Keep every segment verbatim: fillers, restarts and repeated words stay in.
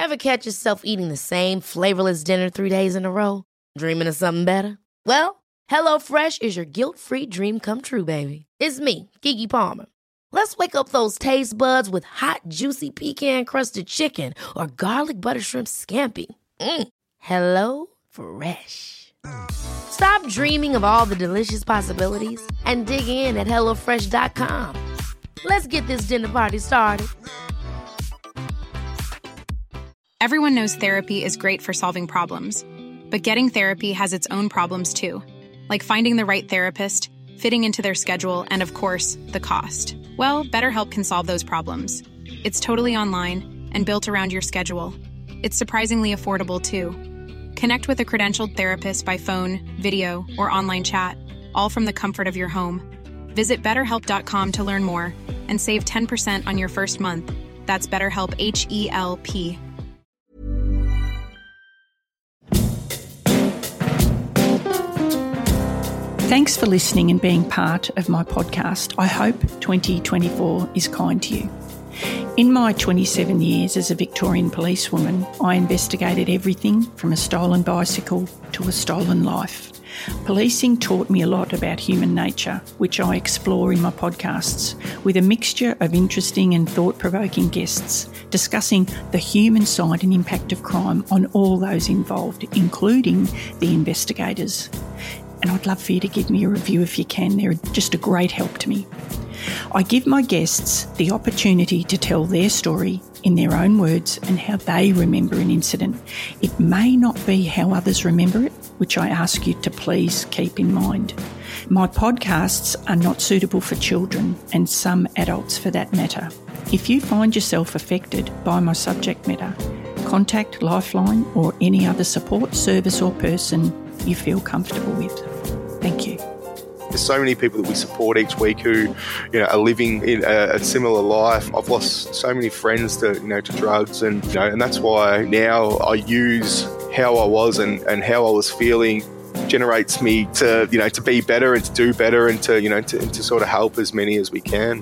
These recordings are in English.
Ever catch yourself eating the same flavorless dinner three days in a row? Dreaming of something better? Well, HelloFresh is your guilt-free dream come true, baby. It's me, Keke Palmer. Let's wake up those taste buds with hot, juicy pecan-crusted chicken or garlic butter shrimp scampi. Mm. Hello Fresh. Stop dreaming of all the delicious possibilities and dig in at hello fresh dot com. Let's get this dinner party started. Everyone knows therapy is great for solving problems, but getting therapy has its own problems too, like finding the right therapist, fitting into their schedule, and of course, the cost. Well, BetterHelp can solve those problems. It's totally online and built around your schedule. It's surprisingly affordable too. Connect with a credentialed therapist by phone, video, or online chat, all from the comfort of your home. Visit better help dot com to learn more and save ten percent on your first month. That's BetterHelp, H E L P. Thanks for listening and being part of my podcast. I hope twenty twenty-four is kind to you. In my twenty-seven years as a Victorian policewoman, I investigated everything from a stolen bicycle to a stolen life. Policing taught me a lot about human nature, which I explore in my podcasts, with a mixture of interesting and thought-provoking guests discussing the human side and impact of crime on all those involved, including the investigators. And I'd love for you to give me a review if you can. They're just a great help to me. I give my guests the opportunity to tell their story in their own words and how they remember an incident. It may not be how others remember it, which I ask you to please keep in mind. My podcasts are not suitable for children and some adults for that matter. If you find yourself affected by my subject matter, contact Lifeline or any other support service or person you feel comfortable with. Thank you. There's so many people that we support each week who, you know, are living in a, a similar life. I've lost so many friends to, you know, to drugs, and you know, and that's why now I use how I was and, and how I was feeling generates me to, you know, to be better and to do better and to, you know, to, and to sort of help as many as we can.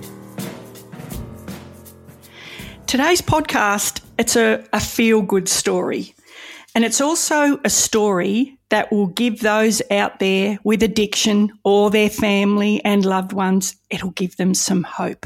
Today's podcast, it's a, a feel-good story. And it's also a story that will give those out there with addiction or their family and loved ones, it'll give them some hope.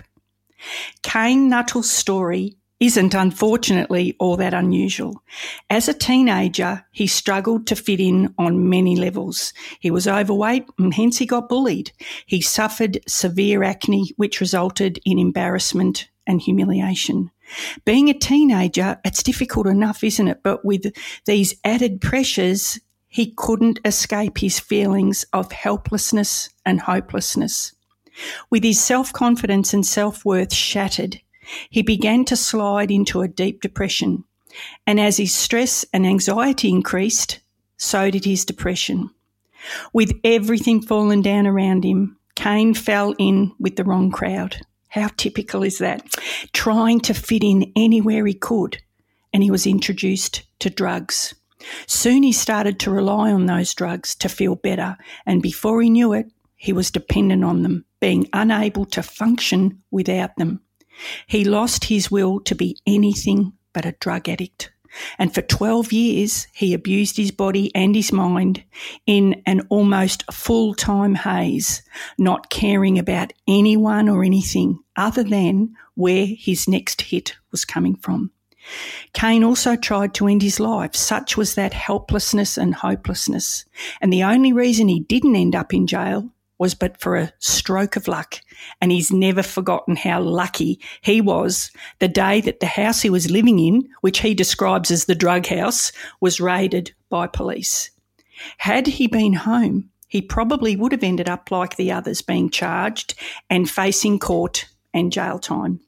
Kane Nuttall's story isn't, unfortunately, all that unusual. As a teenager, he struggled to fit in on many levels. He was overweight and hence he got bullied. He suffered severe acne, which resulted in embarrassment and humiliation. Being a teenager, it's difficult enough, isn't it? But with these added pressures, he couldn't escape his feelings of helplessness and hopelessness. With his self-confidence and self-worth shattered, he began to slide into a deep depression. And as his stress and anxiety increased, so did his depression. With everything falling down around him, Kane fell in with the wrong crowd. How typical is that? Trying to fit in anywhere he could, and he was introduced to drugs. Soon he started to rely on those drugs to feel better, and before he knew it, he was dependent on them, being unable to function without them. He lost his will to be anything but a drug addict. And for twelve years, he abused his body and his mind in an almost full-time haze, not caring about anyone or anything other than where his next hit was coming from. Kane also tried to end his life. Such was that helplessness and hopelessness. And the only reason he didn't end up in jail was but for a stroke of luck, and he's never forgotten how lucky he was the day that the house he was living in, which he describes as the drug house, was raided by police. Had he been home, he probably would have ended up like the others, being charged and facing court and jail time.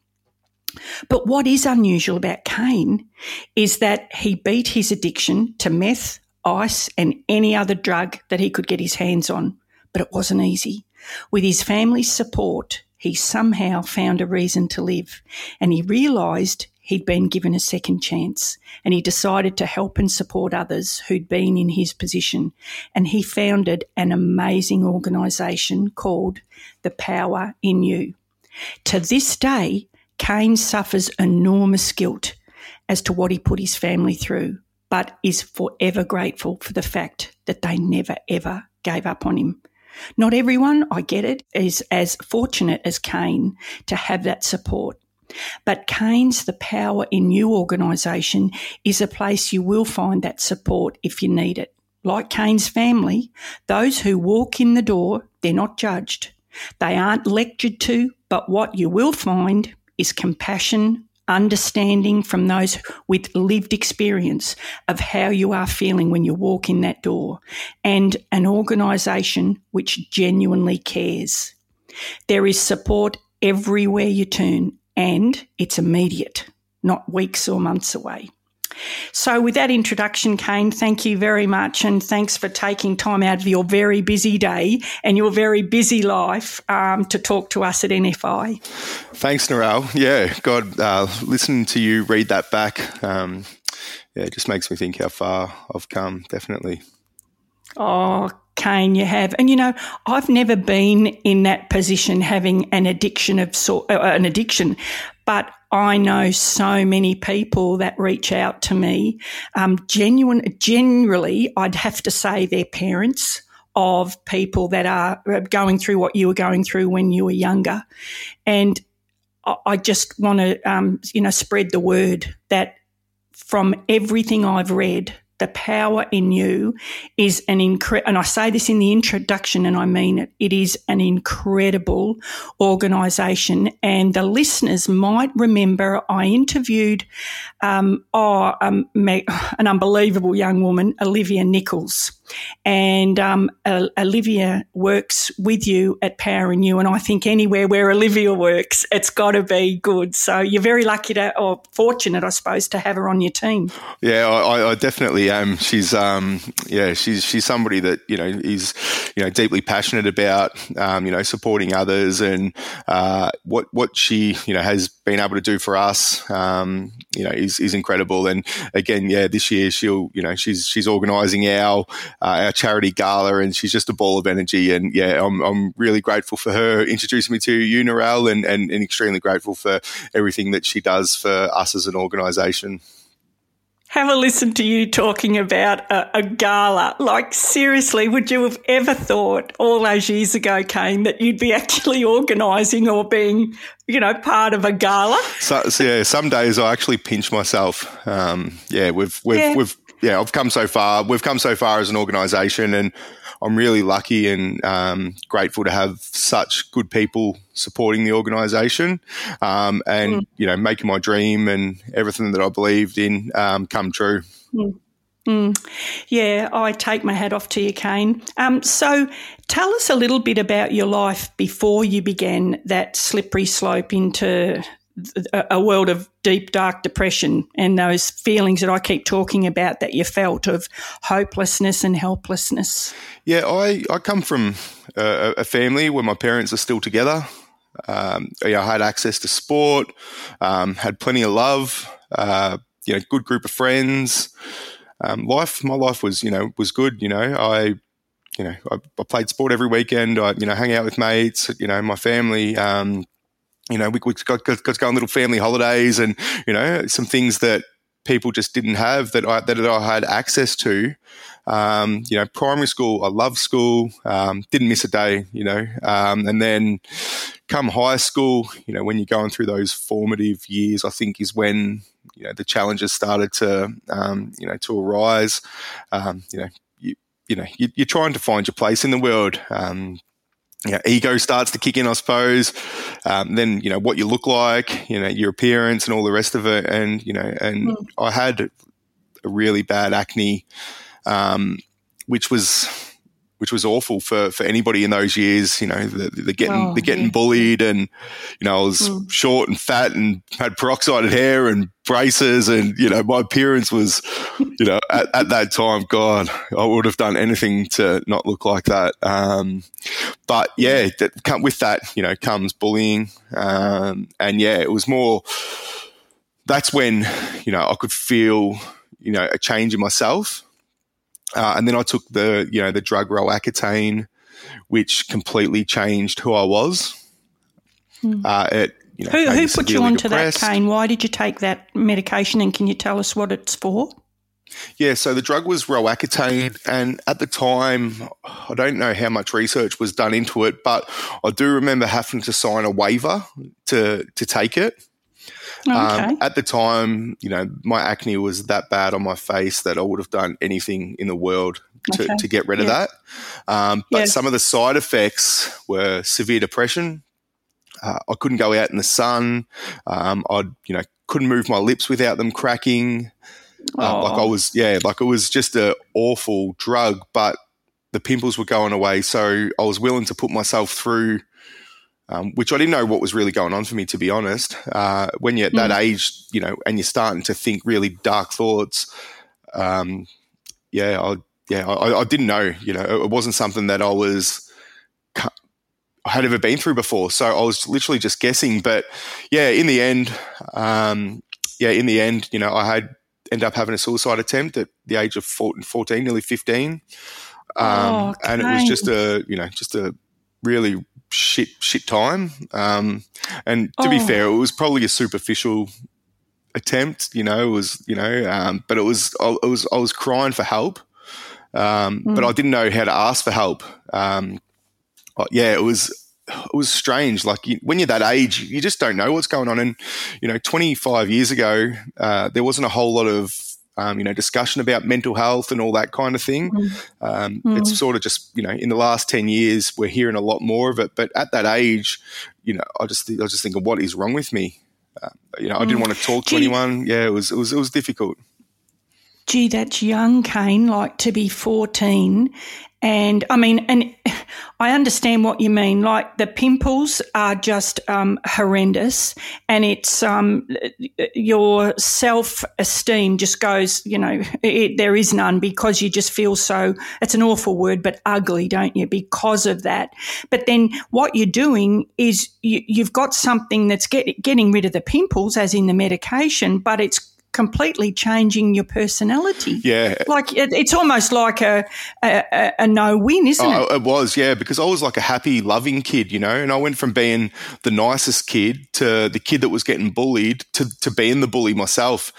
But what is unusual about Kane is that he beat his addiction to meth, ice and any other drug that he could get his hands on. But it wasn't easy. With his family's support, he somehow found a reason to live, and he realised he'd been given a second chance, and he decided to help and support others who'd been in his position, and he founded an amazing organisation called The Power in You. To this day, Kane suffers enormous guilt, as to what he put his family through, but is forever grateful for the fact that they never, ever gave up on him. Not everyone, I get it, is as fortunate as Kane to have that support. But Kane's The Power in You organisation is a place you will find that support if you need it. Like Kane's family, those who walk in the door, they're not judged. They aren't lectured to, but what you will find is compassion, understanding from those with lived experience of how you are feeling when you walk in that door, and an organisation which genuinely cares. There is support everywhere you turn, and it's immediate, not weeks or months away. So with that introduction, Kane, thank you very much, and thanks for taking time out of your very busy day and your very busy life um, to talk to us at N F I. Thanks, Narelle. Yeah, God, uh, listening to you read that back, um, yeah, it just makes me think how far I've come, definitely. Oh, Kane, you have. And, you know, I've never been in that position, having an addiction of sort, uh, an addiction, but I know so many people that reach out to me. Um, genuine, generally, I'd have to say they're parents of people that are going through what you were going through when you were younger. And I just want to, um, you know, spread the word that from everything I've read, The Power in You is an incredible, and I say this in the introduction and I mean it, it is an incredible organisation. And the listeners might remember I interviewed um, oh, um, an unbelievable young woman, Olivia Nichols. And um, uh, Olivia works with you at Power in You, and I think anywhere where Olivia works, it's got to be good. So you're very lucky to, or fortunate, I suppose, to have her on your team. Yeah, I, I definitely am. She's, um, yeah, she's she's somebody that you know is, you know, deeply passionate about, um, you know, supporting others, and uh, what what she you know has been able to do for us, um, you know, is is incredible. And again, yeah, this year she'll, you know, she's she's organising our. Uh, our charity gala, and she's just a ball of energy. And yeah, I'm I'm really grateful for her introducing me to you, Narelle, and, and, and extremely grateful for everything that she does for us as an organisation. Have a listen to you talking about a, a gala. Like, seriously, would you have ever thought all those years ago, Kane, that you'd be actually organising or being, you know, part of a gala? So, so yeah, some days I actually pinch myself. Um, yeah, we've we've yeah. we've yeah, I've come so far. We've come so far as an organisation, and I'm really lucky and um, grateful to have such good people supporting the organisation, um, and mm. you know, making my dream and everything that I believed in um, come true. Mm. Mm. Yeah, I take my hat off to you, Kane. Um, so tell us a little bit about your life before you began that slippery slope into a world of deep, dark depression and those feelings that I keep talking about that you felt of hopelessness and helplessness. Yeah, I, I come from a, a family where my parents are still together. Um, you know, I had access to sport, um, had plenty of love, uh, you know, good group of friends. Um, life, my life was, you know, was good. You know, I, you know, I, I played sport every weekend. I, you know, hung out with mates. You know, my family. Um, You know, we, we got, got, got to go on little family holidays, and you know, some things that people just didn't have that I that I had access to. Um, you know, primary school, I loved school, um, didn't miss a day. You know, um, and then come high school, you know, when you're going through those formative years, I think is when you know the challenges started to um, you know to arise. Um, you know, you you know you, you're trying to find your place in the world. Um, You know, ego starts to kick in, I suppose. Um, then, you know, what you look like, you know, your appearance and all the rest of it. And, you know, and mm. I had a really bad acne, um, which was, which was awful for, for anybody in those years. You know, the, the getting, oh, the getting yeah. bullied, and, you know, I was mm. short and fat and had peroxided hair and braces, and, you know, my appearance was, you know, at, at that time, God, I would have done anything to not look like that. Um, but yeah, that, with that, you know, comes bullying. Um, and yeah, it was more, that's when, you know, I could feel, you know, a change in myself. Uh, and then I took the, you know, the drug Roaccutane, which completely changed who I was. Mm. Uh, it you know, who, made me who put you severely onto depressed. that, Kane? Why did you take that medication, and can you tell us what it's for? Yeah, so the drug was Roaccutane, and at the time, I don't know how much research was done into it, but I do remember having to sign a waiver to to take it. Okay. Um, at the time, you know, my acne was that bad on my face that I would have done anything in the world to, Okay. to get rid of Yeah. that. Um, but Yeah. some of the side effects were severe depression. Uh, I couldn't go out in the sun. Um, I, you know, couldn't move my lips without them cracking. Uh, like I was, yeah, like it was just an awful drug, but the pimples were going away. So I was willing to put myself through, um, which I didn't know what was really going on for me, to be honest. Uh, when you're at that Mm. age, you know, and you're starting to think really dark thoughts, um, yeah, I, yeah, I, I didn't know, you know, it wasn't something that I was, I had ever been through before. So I was literally just guessing. But yeah, in the end, um, yeah, in the end, you know, I had, ended up having a suicide attempt at the age of fourteen, nearly fifteen. Um, Oh, and it was Kane. just a, you know, just a really shit, shit time. Um, and to be Oh. fair, it was probably a superficial attempt, you know, it was, you know, um, but it was, I, it was, I was crying for help. Um, Mm. but I didn't know how to ask for help. Um, uh, yeah, it was, it was strange. Like you, when you're that age, you just don't know what's going on. And, you know, twenty-five years ago, uh, there wasn't a whole lot of, um, you know, discussion about mental health and all that kind of thing. Mm. Um, Mm. It's sort of just, you know, in the last ten years, we're hearing a lot more of it. But at that age, you know, I just, I was just thinking, what is wrong with me? Uh, you know, I didn't Mm. want to talk to Gee. anyone. Yeah, it was, it was, it was difficult. Gee, that's young, Kane, like to be fourteen. And I mean, and I understand what you mean. Like the pimples are just um, horrendous, and it's um, your self-esteem just goes, you know, it, there is none because you just feel so, it's an awful word, but ugly, don't you, because of that. But then what you're doing is you, you've got something that's get, getting rid of the pimples, as in the medication, but it's completely changing your personality. Yeah. Like it, it's almost like a, a, a no-win, isn't Oh, it? it was, yeah, because I was like a happy, loving kid, you know, and I went from being the nicest kid to the kid that was getting bullied to, to being the bully myself.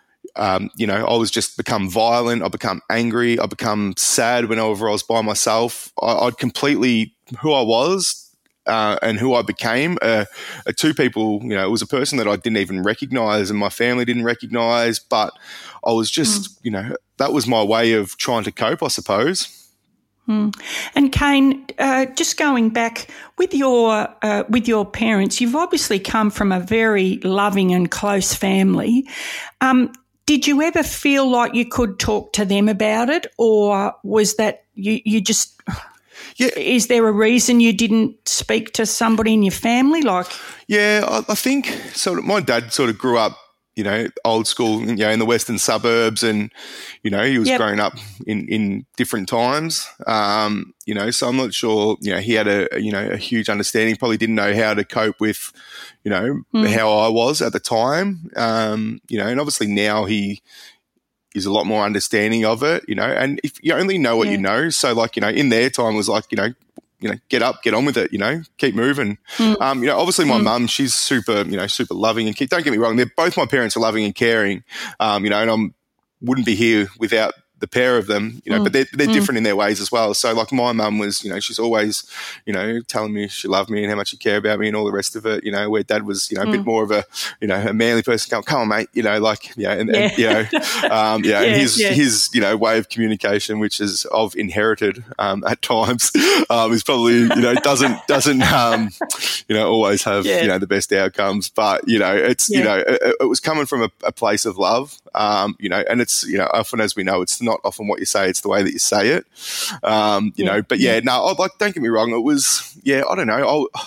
Um, you know, I was just become violent. I become angry. I become sad whenever I was by myself. I, I'd completely who I was uh, and who I became. Uh, uh, two people, you know, it was a person that I didn't even recognize and my family didn't recognize, but I was just, mm. you know, that was my way of trying to cope, I suppose. Mm. And Kane, uh, just going back with your uh, with your parents, you've obviously come from a very loving and close family. Um, did you ever feel like you could talk to them about it, or was that you, you just? Yeah. Is there a reason you didn't speak to somebody in your family? Like, yeah, I, I think so. My dad sort of grew up, you know, old school, you know, in the western suburbs, and you know, he was yep. growing up in, in different times. Um, you know, so I'm not sure. You know, he had a you know a huge understanding. Probably didn't know how to cope with, you know, mm. how I was at the time. Um, you know, and obviously now he is a lot more understanding of it. You know, and if you only know what yeah. you know, so like you know, in their time was like you know. You know, get up, get on with it, you know, keep moving. Mm. Um, you know, obviously my mm. mum, she's super, you know, super loving and don't get me wrong, they're both my parents are loving and caring, um, you know, and I wouldn't be here without the pair of them, you know, mm. but they're, they're mm. different in their ways as well. So like my mum was, you know, she's always, you know, telling me she loved me and how much she cared about me and all the rest of it, you know, where dad was, you know, a mm. bit more of a, you know, a manly person, come, come on, mate, you know, like, you know, and, yeah. and you know, um, yeah, yeah, and his, yeah. his, you know, way of communication, which is I've inherited, um, at times, um, is probably, you know, doesn't, doesn't, um, you know, always have, yeah. you know, the best outcomes, but, you know, it's, yeah. you know, it, it was coming from a, a place of love, um, you know, and it's, you know, often as we know, it's not often what you say, it's the way that you say it, um, you yeah. know, but yeah, no, like, don't get me wrong. It was, yeah, I don't know. I,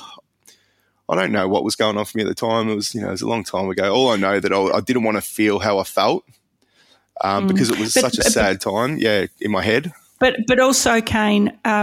I don't know what was going on for me at the time. It was, you know, it was a long time ago. All I know that I, I didn't want to feel how I felt, um, mm. because it was but, such a sad but, time. Yeah. In my head. But, but also Kane, um,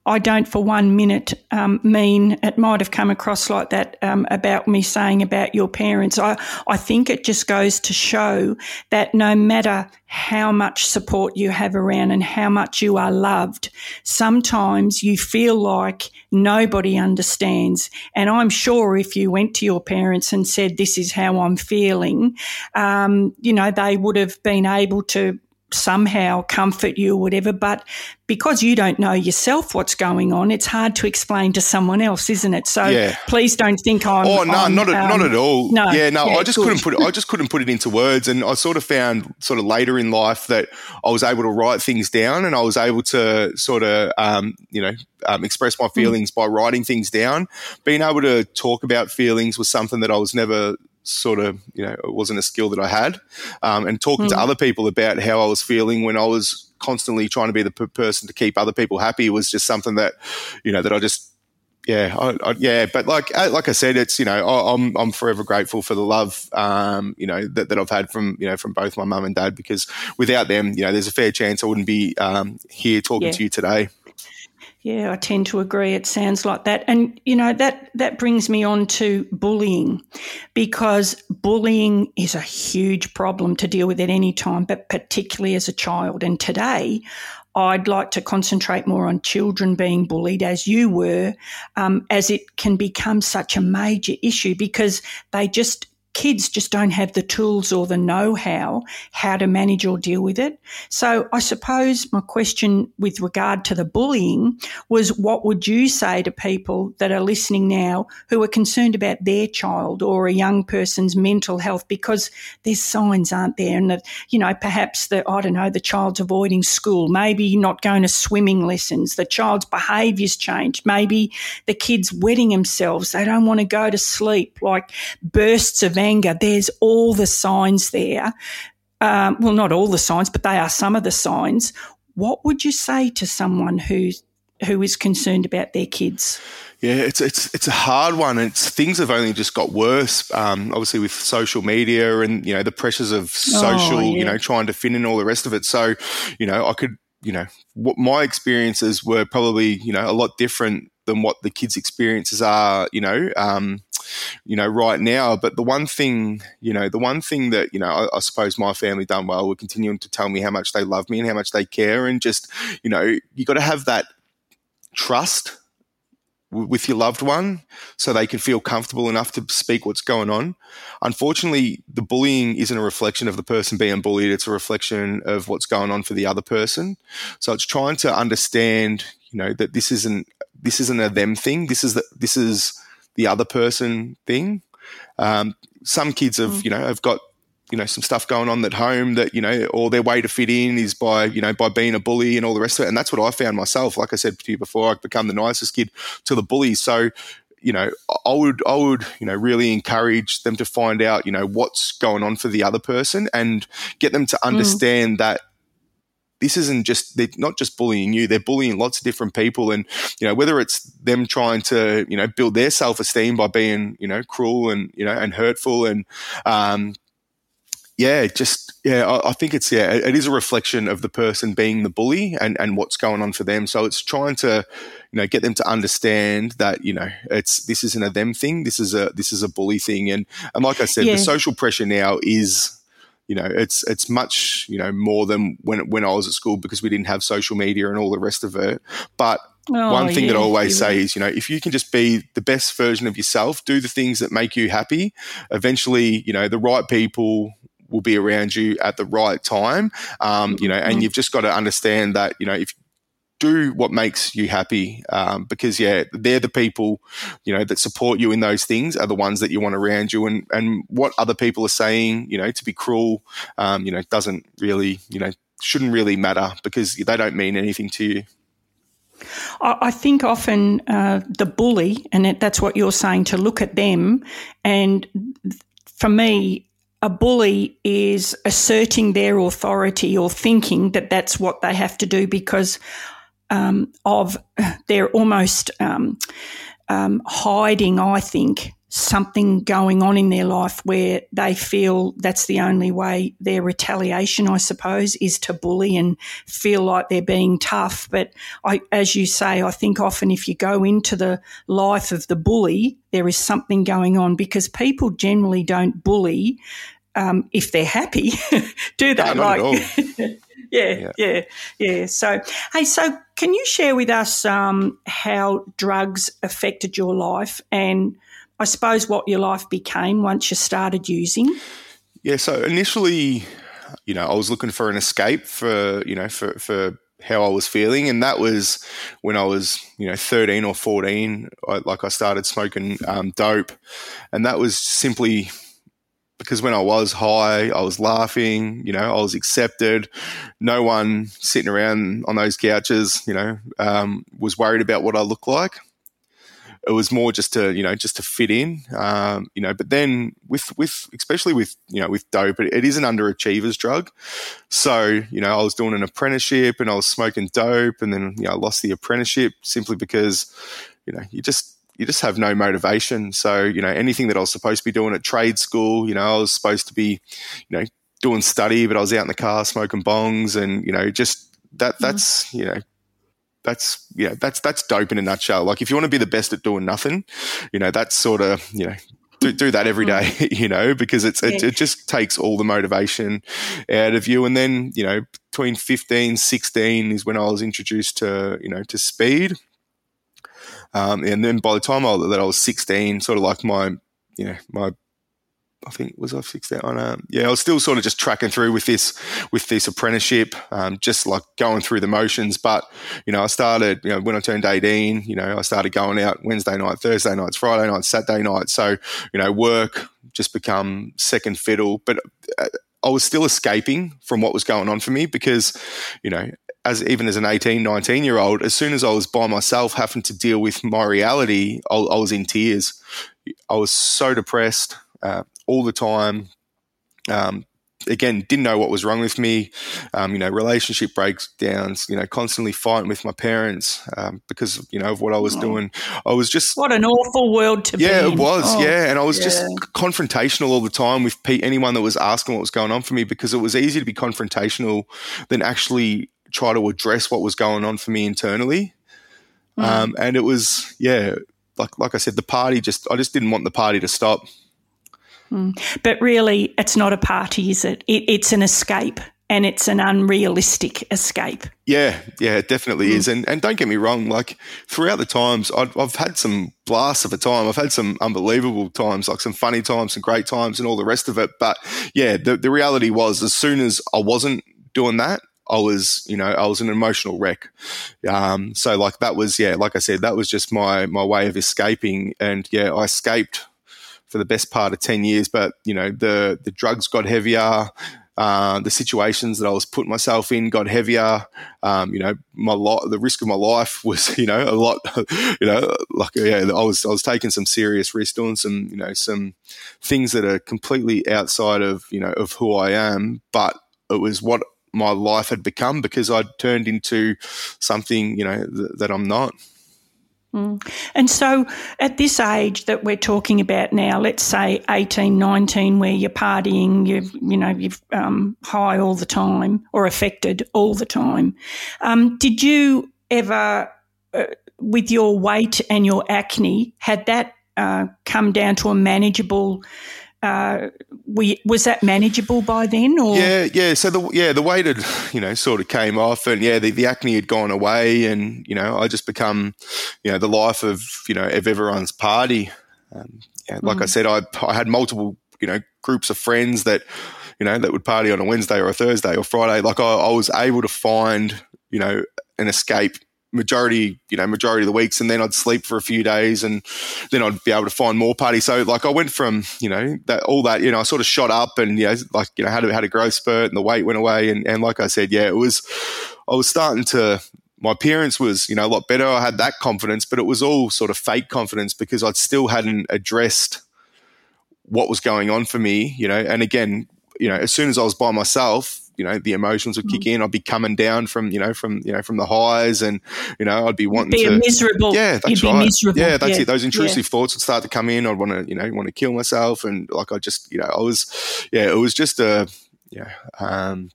I don't for one minute um, mean it might have come across like that um, about me saying about your parents. I, I think it just goes to show that no matter how much support you have around and how much you are loved, sometimes you feel like nobody understands. And I'm sure if you went to your parents and said, this is how I'm feeling, um, you know, they would have been able to somehow comfort you or whatever, but because you don't know yourself what's going on, it's hard to explain to someone else, isn't it? So yeah. please don't think I'm. Oh no, I'm, not at, um, not at all. No, yeah, no, yeah, I just good. couldn't put it. I just couldn't put it into words, and I sort of found sort of later in life that I was able to write things down, and I was able to sort of um, you know um, express my feelings mm. by writing things down. Being able to talk about feelings was something that I was never. Sort of, you know, it wasn't a skill that I had. Um, and talking mm. to other people about how I was feeling when I was constantly trying to be the p- person to keep other people happy was just something that, you know, that I just, yeah, I, I, yeah. But like, like I said, it's, you know, I, I'm, I'm forever grateful for the love, um, you know, that, that I've had from, you know, from both my mum and dad, because without them, you know, there's a fair chance I wouldn't be um, here talking yeah. to you today. Yeah, I tend to agree. It sounds like that. And, you know, that, that brings me on to bullying, because bullying is a huge problem to deal with at any time, but particularly as a child. And today I'd like to concentrate more on children being bullied, as you were, um, as it can become such a major issue because they just kids just don't have the tools or the know-how how to manage or deal with it. So I suppose my question with regard to the bullying was, what would you say to people that are listening now who are concerned about their child or a young person's mental health, because there's signs, aren't there? And, that, you know, perhaps, the I don't know, the child's avoiding school, maybe not going to swimming lessons, the child's behaviour's changed, maybe the kid's wetting themselves, they don't want to go to sleep, like bursts of anger. There's all the signs there. Um, well, not all the signs, but they are some of the signs. What would you say to someone who's who is concerned about their kids? Yeah, it's it's it's a hard one. It's things have only just got worse. Um, obviously, with social media and you know the pressures of social, oh, yeah. you know, trying to fit in all the rest of it. So, you know, I could, you know, what my experiences were probably, you know, a lot different than what the kids' experiences are, you know, um, you know, right now. But the one thing, you know, the one thing that, you know, I, I suppose my family done well were continuing to tell me how much they love me and how much they care, and just, you know, you got to have that trust w- with your loved one so they can feel comfortable enough to speak what's going on. Unfortunately, the bullying isn't a reflection of the person being bullied. It's a reflection of what's going on for the other person. So it's trying to understand, you know, that this isn't, this isn't a them thing. This is the, this is the other person thing. Um, some kids have, mm. you know, have got, you know, some stuff going on at home that, you know, or their way to fit in is by, you know, by being a bully and all the rest of it. And that's what I found myself. Like I said to you before, I've become the nicest kid to the bullies. So, you know, I would, I would, you know, really encourage them to find out, you know, what's going on for the other person and get them to understand mm. that this isn't just, they're not just bullying you, they're bullying lots of different people. And, you know, whether it's them trying to, you know, build their self-esteem by being, you know, cruel and, you know, and hurtful and, um, yeah, just, yeah, I, I think it's, yeah, it, it is a reflection of the person being the bully and, and what's going on for them. So it's trying to, you know, get them to understand that, you know, it's, this isn't a them thing. This is a, this is a bully thing. And, and like I said, yeah. the social pressure now is, you know, it's it's much, you know, more than when when I was at school because we didn't have social media and all the rest of it. But oh, one thing yeah, that I always say is, you know, if you can just be the best version of yourself, do the things that make you happy, eventually, you know, the right people will be around you at the right time, um, you know, and mm-hmm. you've just got to understand that, you know, if do what makes you happy, um, because, yeah, they're the people, you know, that support you in those things are the ones that you want around you. And, and what other people are saying, you know, to be cruel, um, you know, doesn't really, you know, shouldn't really matter because they don't mean anything to you. I think often uh, the bully, and that's what you're saying, to look at them. And for me, a bully is asserting their authority or thinking that that's what they have to do because Um, of they're almost um, um, hiding, I think, something going on in their life where they feel that's the only way, their retaliation, I suppose, is to bully and feel like they're being tough. But I, as you say, I think often if you go into the life of the bully, there is something going on, because people generally don't bully um, if they're happy, do they? No, not like, at all. yeah, Yeah. yeah, yeah. So, hey, so can you share with us um, how drugs affected your life, and I suppose what your life became once you started using? Yeah, so initially, you know, I was looking for an escape for, you know, for, for how I was feeling. And that was when I was, you know, thirteen or fourteen, I, like I started smoking um, dope. And that was simply because when I was high, I was laughing, you know, I was accepted. No one sitting around on those couches, you know, um, was worried about what I looked like. It was more just to, you know, just to fit in, um, you know, but then with, with, especially with, you know, with dope, it, it is an underachiever's drug. So, you know, I was doing an apprenticeship and I was smoking dope, and then, you know, I lost the apprenticeship simply because, you know, you just, you just have no motivation. So, you know, anything that I was supposed to be doing at trade school, you know, I was supposed to be, you know, doing study, but I was out in the car smoking bongs, and, you know, just that, that's, mm. you know, That's yeah, that's that's dope in a nutshell. Like, if you want to be the best at doing nothing, you know, that's sort of, you know, do, do that every day, you know, because it's it, it just takes all the motivation out of you. And then, you know, between fifteen, sixteen is when I was introduced to, you know, to speed. Um, and then by the time I, that I was sixteen, sort of like my, you know, my, I think was I sixteen? On um, yeah, I was still sort of just tracking through with this with this apprenticeship, um, just like going through the motions. But you know, I started, you know, when I turned eighteen, you know, I started going out Wednesday night, Thursday nights, Friday nights, Saturday nights. So you know, work just become second fiddle. But I was still escaping from what was going on for me, because you know, as even as an eighteen, nineteen year old, as soon as I was by myself having to deal with my reality, I, I was in tears. I was so depressed. Uh, all the time. Um, again, didn't know what was wrong with me. Um, you know, relationship breakdowns, you know, constantly fighting with my parents um, because, you know, of what I was oh. doing. I was just... What an awful world to yeah, be in. it was, oh, yeah. And I was yeah. just confrontational all the time with pe- anyone that was asking what was going on for me, because it was easy to be confrontational than actually try to address what was going on for me internally. Mm. Um, and it was, yeah, like like I said, the party just... I just didn't want the party to stop. Mm. But really, it's not a party, is it? it? It's an escape, and it's an unrealistic escape. Yeah, yeah, it definitely mm. is. And and don't get me wrong, like throughout the times, I've, I've had some blasts of a time. I've had some unbelievable times, like some funny times, some great times, and all the rest of it. But yeah, the, the reality was, as soon as I wasn't doing that, I was, you know, I was an emotional wreck. Um, so like that was, yeah, like I said, that was just my my way of escaping. And yeah, I escaped for the best part of ten years, but, you know, the, the drugs got heavier, uh, the situations that I was putting myself in got heavier, um, you know, my lot, the risk of my life was, you know, a lot, you know, like, yeah, I was, I was taking some serious risks, doing some, you know, some things that are completely outside of, you know, of who I am, but it was what my life had become, because I'd turned into something, you know, th- that I'm not. Mm. And so at this age that we're talking about now, let's say eighteen, nineteen, where you're partying, you've, you know, you've um, high all the time or affected all the time, um, did you ever, uh, with your weight and your acne, had that uh, come down to a manageable Uh, we, was that manageable by then? Or? Yeah, yeah. So the yeah the weight had, you know, sort of came off, and yeah, the, the acne had gone away, and you know, I just become, you know, the life of, you know, of everyone's party. Um, yeah, like mm. I said, I I had multiple, you know, groups of friends that, you know, that would party on a Wednesday or a Thursday or Friday. Like I, I was able to find, you know, an escape majority, you know, majority of the weeks, and then I'd sleep for a few days, and then I'd be able to find more parties. So like I went from, you know, that all that, you know, I sort of shot up, and, you know, like, you know, had a, had a growth spurt, and the weight went away. And, and like I said, yeah, it was, I was starting to, my appearance was, you know, a lot better. I had that confidence, but it was all sort of fake confidence, because I still hadn't addressed what was going on for me, you know. And again, you know, as soon as I was by myself, you know, the emotions would kick in. I'd be coming down from, you know, from, you know, from the highs, and, you know, I'd be wanting be to. miserable. Yeah, that's You'd right. Be miserable. Yeah, that's yeah. it. Those intrusive yeah. thoughts would start to come in. I'd want to, you know, want to kill myself. And like, I just, you know, I was, yeah, it was just a, yeah, um,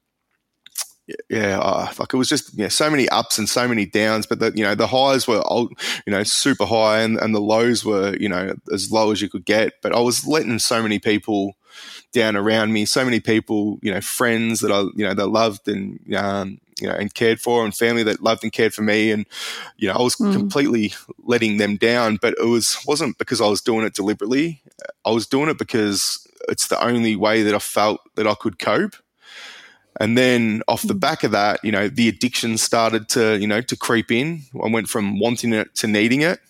yeah, uh, like it was just yeah, so many ups and so many downs. But the you know the highs were you know super high, and, and the lows were you know as low as you could get. But I was letting so many people down around me, so many people, you know, friends that I you know that loved and um, you know and cared for, and family that loved and cared for me, and you know I was mm. completely letting them down. But it was wasn't because I was doing it deliberately. I was doing it because it's the only way that I felt that I could cope. And then off the back of that, you know, the addiction started to, you know, to creep in. I went from wanting it to needing it.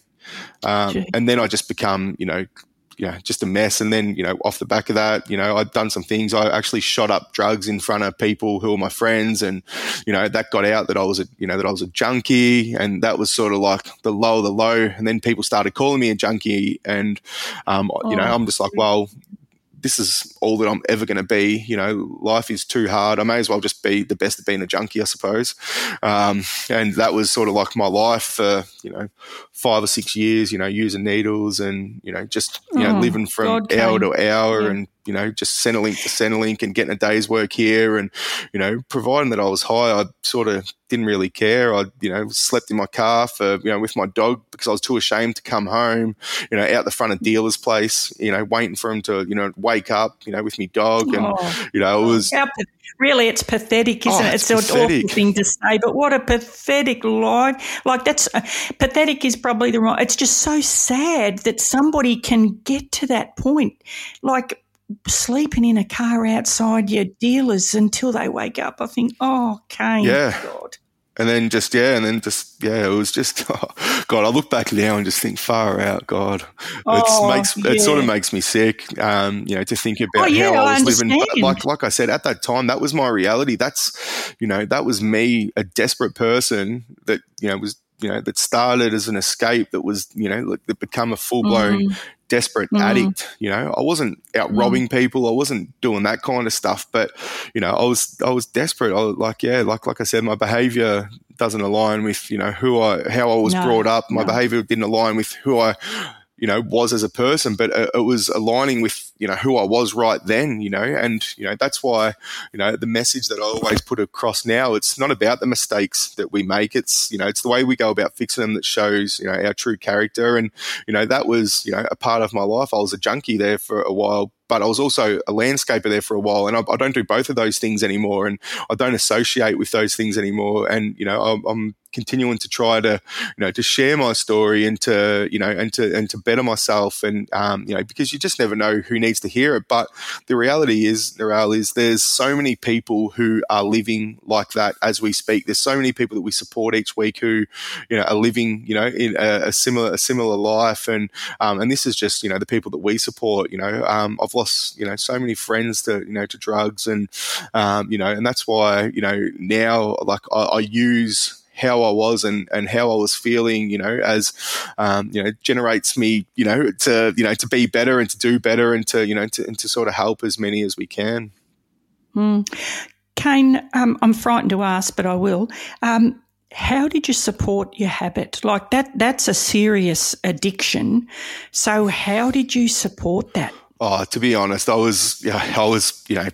Um, and then I just become, you know, yeah, just a mess. And then, you know, off the back of that, you know, I'd done some things. I actually shot up drugs in front of people who were my friends. And, you know, that got out that I was a, you know, that I was a junkie. And that was sort of like the low of the low. And then people started calling me a junkie. And, um, oh. you know, I'm just like, well, this is all that I'm ever going to be. You know, life is too hard. I may as well just be the best at being a junkie, I suppose. Um, and that was sort of like my life for, you know, five or six years, you know, using needles and, you know, just, you know, oh, living from God hour to hour yeah. and, you know, just Centrelink to Centrelink and getting a day's work here. And, you know, providing that I was high, I sort of didn't really care. I, you know, slept in my car for, you know, with my dog because I was too ashamed to come home, you know, out the front of dealer's place, you know, waiting for him to, you know, wake up, you know, with me dog. And, oh, you know, it was. How, really, it's pathetic, isn't oh, it? It's, it's pathetic. an awful thing to say, but what a pathetic life. Like that's, uh, pathetic is probably the right, it's just so sad that somebody can get to that point. Like, sleeping in a car outside your dealers until they wake up. I think, oh, Kane, yeah. God. And then just, yeah, and then just, yeah, it was just, oh, God, I look back now and just think far out, God. Oh, it makes, yeah. It sort of makes me sick, um, you know, to think about oh, yeah, how I was I living. But like, like I said, at that time, that was my reality. That's, you know, that was me, a desperate person that, you know, was, you know, that started as an escape that was, you know, like that become a full-blown mm. desperate mm. addict. You know, I wasn't out mm. robbing people. I wasn't doing that kind of stuff, but, you know, I was, I was desperate. I was like, yeah, like, like I said, my behavior doesn't align with, you know, who I, how I was no, brought up. My no. behavior didn't align with who I, you know, was as a person, but it was aligning with, you know, who I was right then, you know, and, you know, that's why, you know, the message that I always put across now, it's not about the mistakes that we make. It's, you know, it's the way we go about fixing them that shows, you know, our true character. And, you know, that was, you know, a part of my life. I was a junkie there for a while, but I was also a landscaper there for a while, and I, I don't do both of those things anymore, and I don't associate with those things anymore. And, you know, I'm, I'm continuing to try to, you know, to share my story and to, you know, and to, and to better myself. And, um, you know, because you just never know who needs to hear it. But the reality is, Narelle, is there's so many people who are living like that as we speak. There's so many people that we support each week who, you know, are living, you know, in a, a similar, a similar life. And, um, and this is just, you know, the people that we support. You know, um, I've lost, you know, so many friends to, you know, to drugs, and, um, you know, and that's why, you know, now, like I, I use how I was and, and how I was feeling, you know, as, um, you know, generates me, you know, to, you know, to be better and to do better and to, you know, to, and to sort of help as many as we can. Mm. Kane, um, I'm frightened to ask, but I will. Um, how did you support your habit? Like that, that's a serious addiction. So how did you support that? Oh, to be honest, I was, yeah, I was, you know,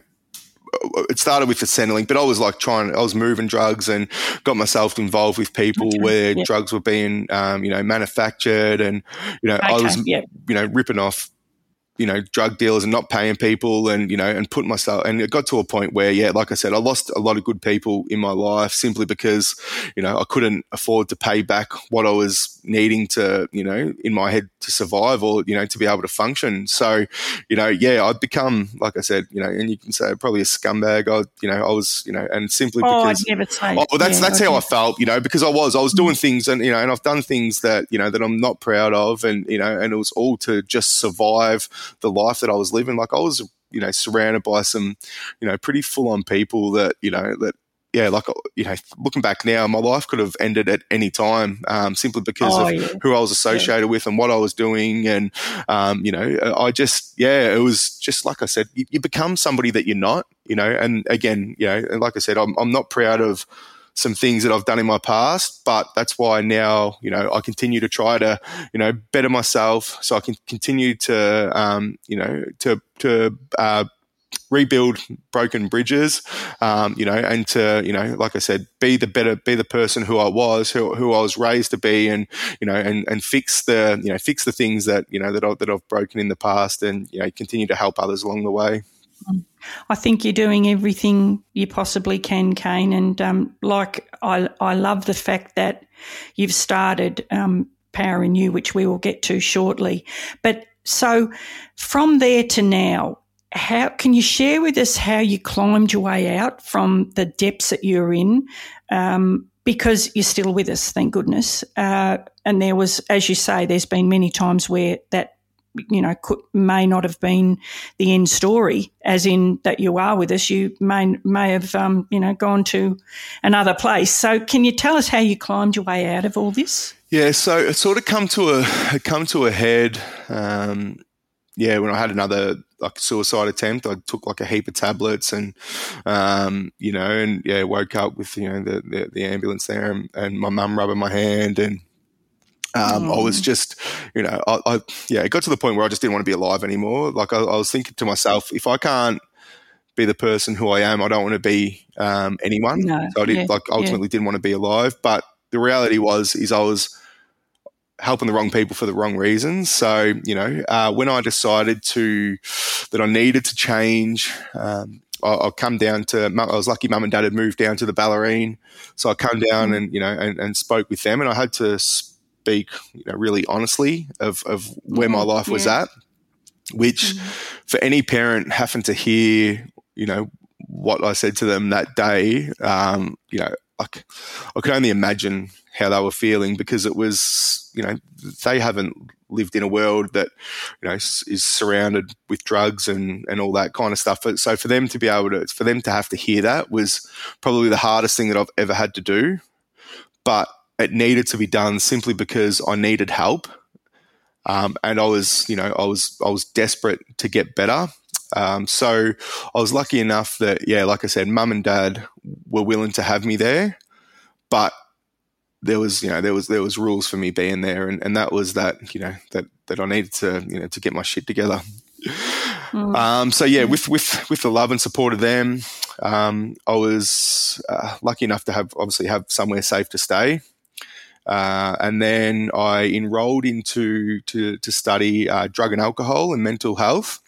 it started with the Centrelink, but I was like trying, I was moving drugs and got myself involved with people okay. where yep. drugs were being, um, you know, manufactured, and, you know, okay. I was, yep. you know, ripping off, you know, drug dealers and not paying people, and, you know, and putting myself, and it got to a point where, yeah, like I said, I lost a lot of good people in my life simply because, you know, I couldn't afford to pay back what I was needing to, you know, in my head to survive, or, you know, to be able to function. So, you know, yeah, I'd become, like I said, you know, and you can say probably a scumbag. I, you know, I was, you know, and simply oh, because, I'd never say, oh, well, that's, yeah, that's how I felt, you know, because I was, I was doing things, and, you know, and I've done things that, you know, that I'm not proud of, and, you know, and it was all to just survive the life that I was living. Like I was, you know, surrounded by some, you know, pretty full on people that, you know, that, yeah, like, you know, looking back now, my life could have ended at any time, um, simply because oh, of yeah. who I was associated yeah. with and what I was doing. And, um, you know, I just, yeah, it was just, like I said, you, you become somebody that you're not, you know, and again, you know, like I said, I'm, I'm not proud of some things that I've done in my past, but that's why now, you know, I continue to try to, you know, better myself so I can continue to, um, you know, to, to, uh, rebuild broken bridges, um, you know, and to, you know, like I said, be the better, be the person who I was, who, who I was raised to be, and, you know, and, and fix the, you know, fix the things that, you know, that, I, that I've broken in the past, and, you know, continue to help others along the way. I think you're doing everything you possibly can, Kane, and um, like I, I love the fact that you've started um, Power in You, which we will get to shortly. But so from there to now, how can you share with us how you climbed your way out from the depths that you're in? Um, because you're still with us, thank goodness. Uh, and there was, as you say, there's been many times where that, you know, could, may not have been the end story, as in that you are with us. You may may have, um, you know, gone to another place. So can you tell us how you climbed your way out of all this? Yeah, so it sort of come to a it come to a head. Um, yeah, when I had another like suicide attempt, I took like a heap of tablets, and um, you know, and yeah, woke up with you know the the, the ambulance there, and, and my mum rubbing my hand, and Um, mm. I was just, you know, I, I, yeah, it got to the point where I just didn't want to be alive anymore. Like I, I was thinking to myself, if I can't be the person who I am, I don't want to be um, anyone. No, so I did, yeah, like ultimately yeah. didn't want to be alive. But the reality was, is I was helping the wrong people for the wrong reasons. So, you know, uh, when I decided to, that I needed to change, um, I, I come down to, I was lucky mum and dad had moved down to the Ballerine. So I come down mm. and, you know, and, and spoke with them, and I had to speak, you know, really honestly of, of where my life yeah. was at, which mm. for any parent having to hear, you know, what I said to them that day, um, you know, like I could only imagine how they were feeling, because it was, you know, they haven't lived in a world that, you know, is surrounded with drugs and, and all that kind of stuff. So for them to be able to, for them to have to hear that was probably the hardest thing that I've ever had to do. But it needed to be done simply because I needed help. Um, and I was, you know, I was, I was desperate to get better. Um, so I was lucky enough that, yeah, like I said, mum and dad were willing to have me there, but there was, you know, there was, there was rules for me being there. And, and that was that, you know, that, that I needed to, you know, to get my shit together. Mm. Um, so yeah, with, with, with the love and support of them, um, I was uh, lucky enough to have, obviously have somewhere safe to stay. Uh, and then I enrolled into to, to study uh, drug and alcohol and mental health.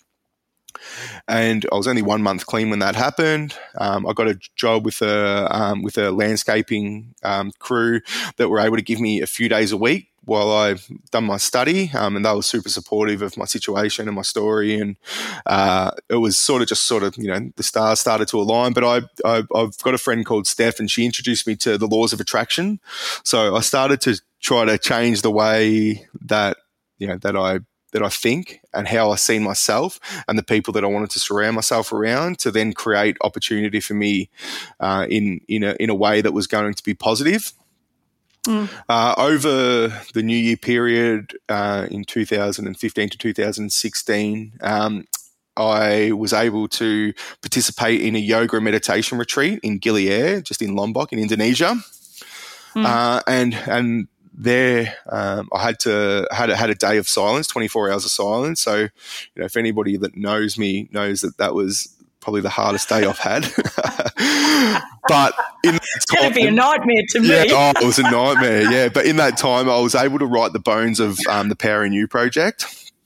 And I was only one month clean when that happened. Um, I got a job with a um, with a landscaping um, crew that were able to give me a few days a week while I done my study, um, and they were super supportive of my situation and my story. And uh, it was sort of just sort of, you know, the stars started to align. But I, I I've got a friend called Steph, and she introduced me to the laws of attraction. So I started to try to change the way that, you know, that I that I think and how I see myself and the people that I wanted to surround myself around, to then create opportunity for me uh, in in a in a way that was going to be positive. Mm. Uh, over the New Year period uh, in two thousand fifteen to two thousand sixteen, um, I was able to participate in a yoga and meditation retreat in Gili Air, just in Lombok in Indonesia, mm. uh, and and. There, um, I had to had a, had a day of silence, twenty-four hours of silence. So, you know, if anybody that knows me knows that that was probably the hardest day I've had. But in that it's going to be a nightmare to me. Yeah, oh, it was a nightmare. Yeah, but in that time, I was able to write the bones of um, the Power in You project.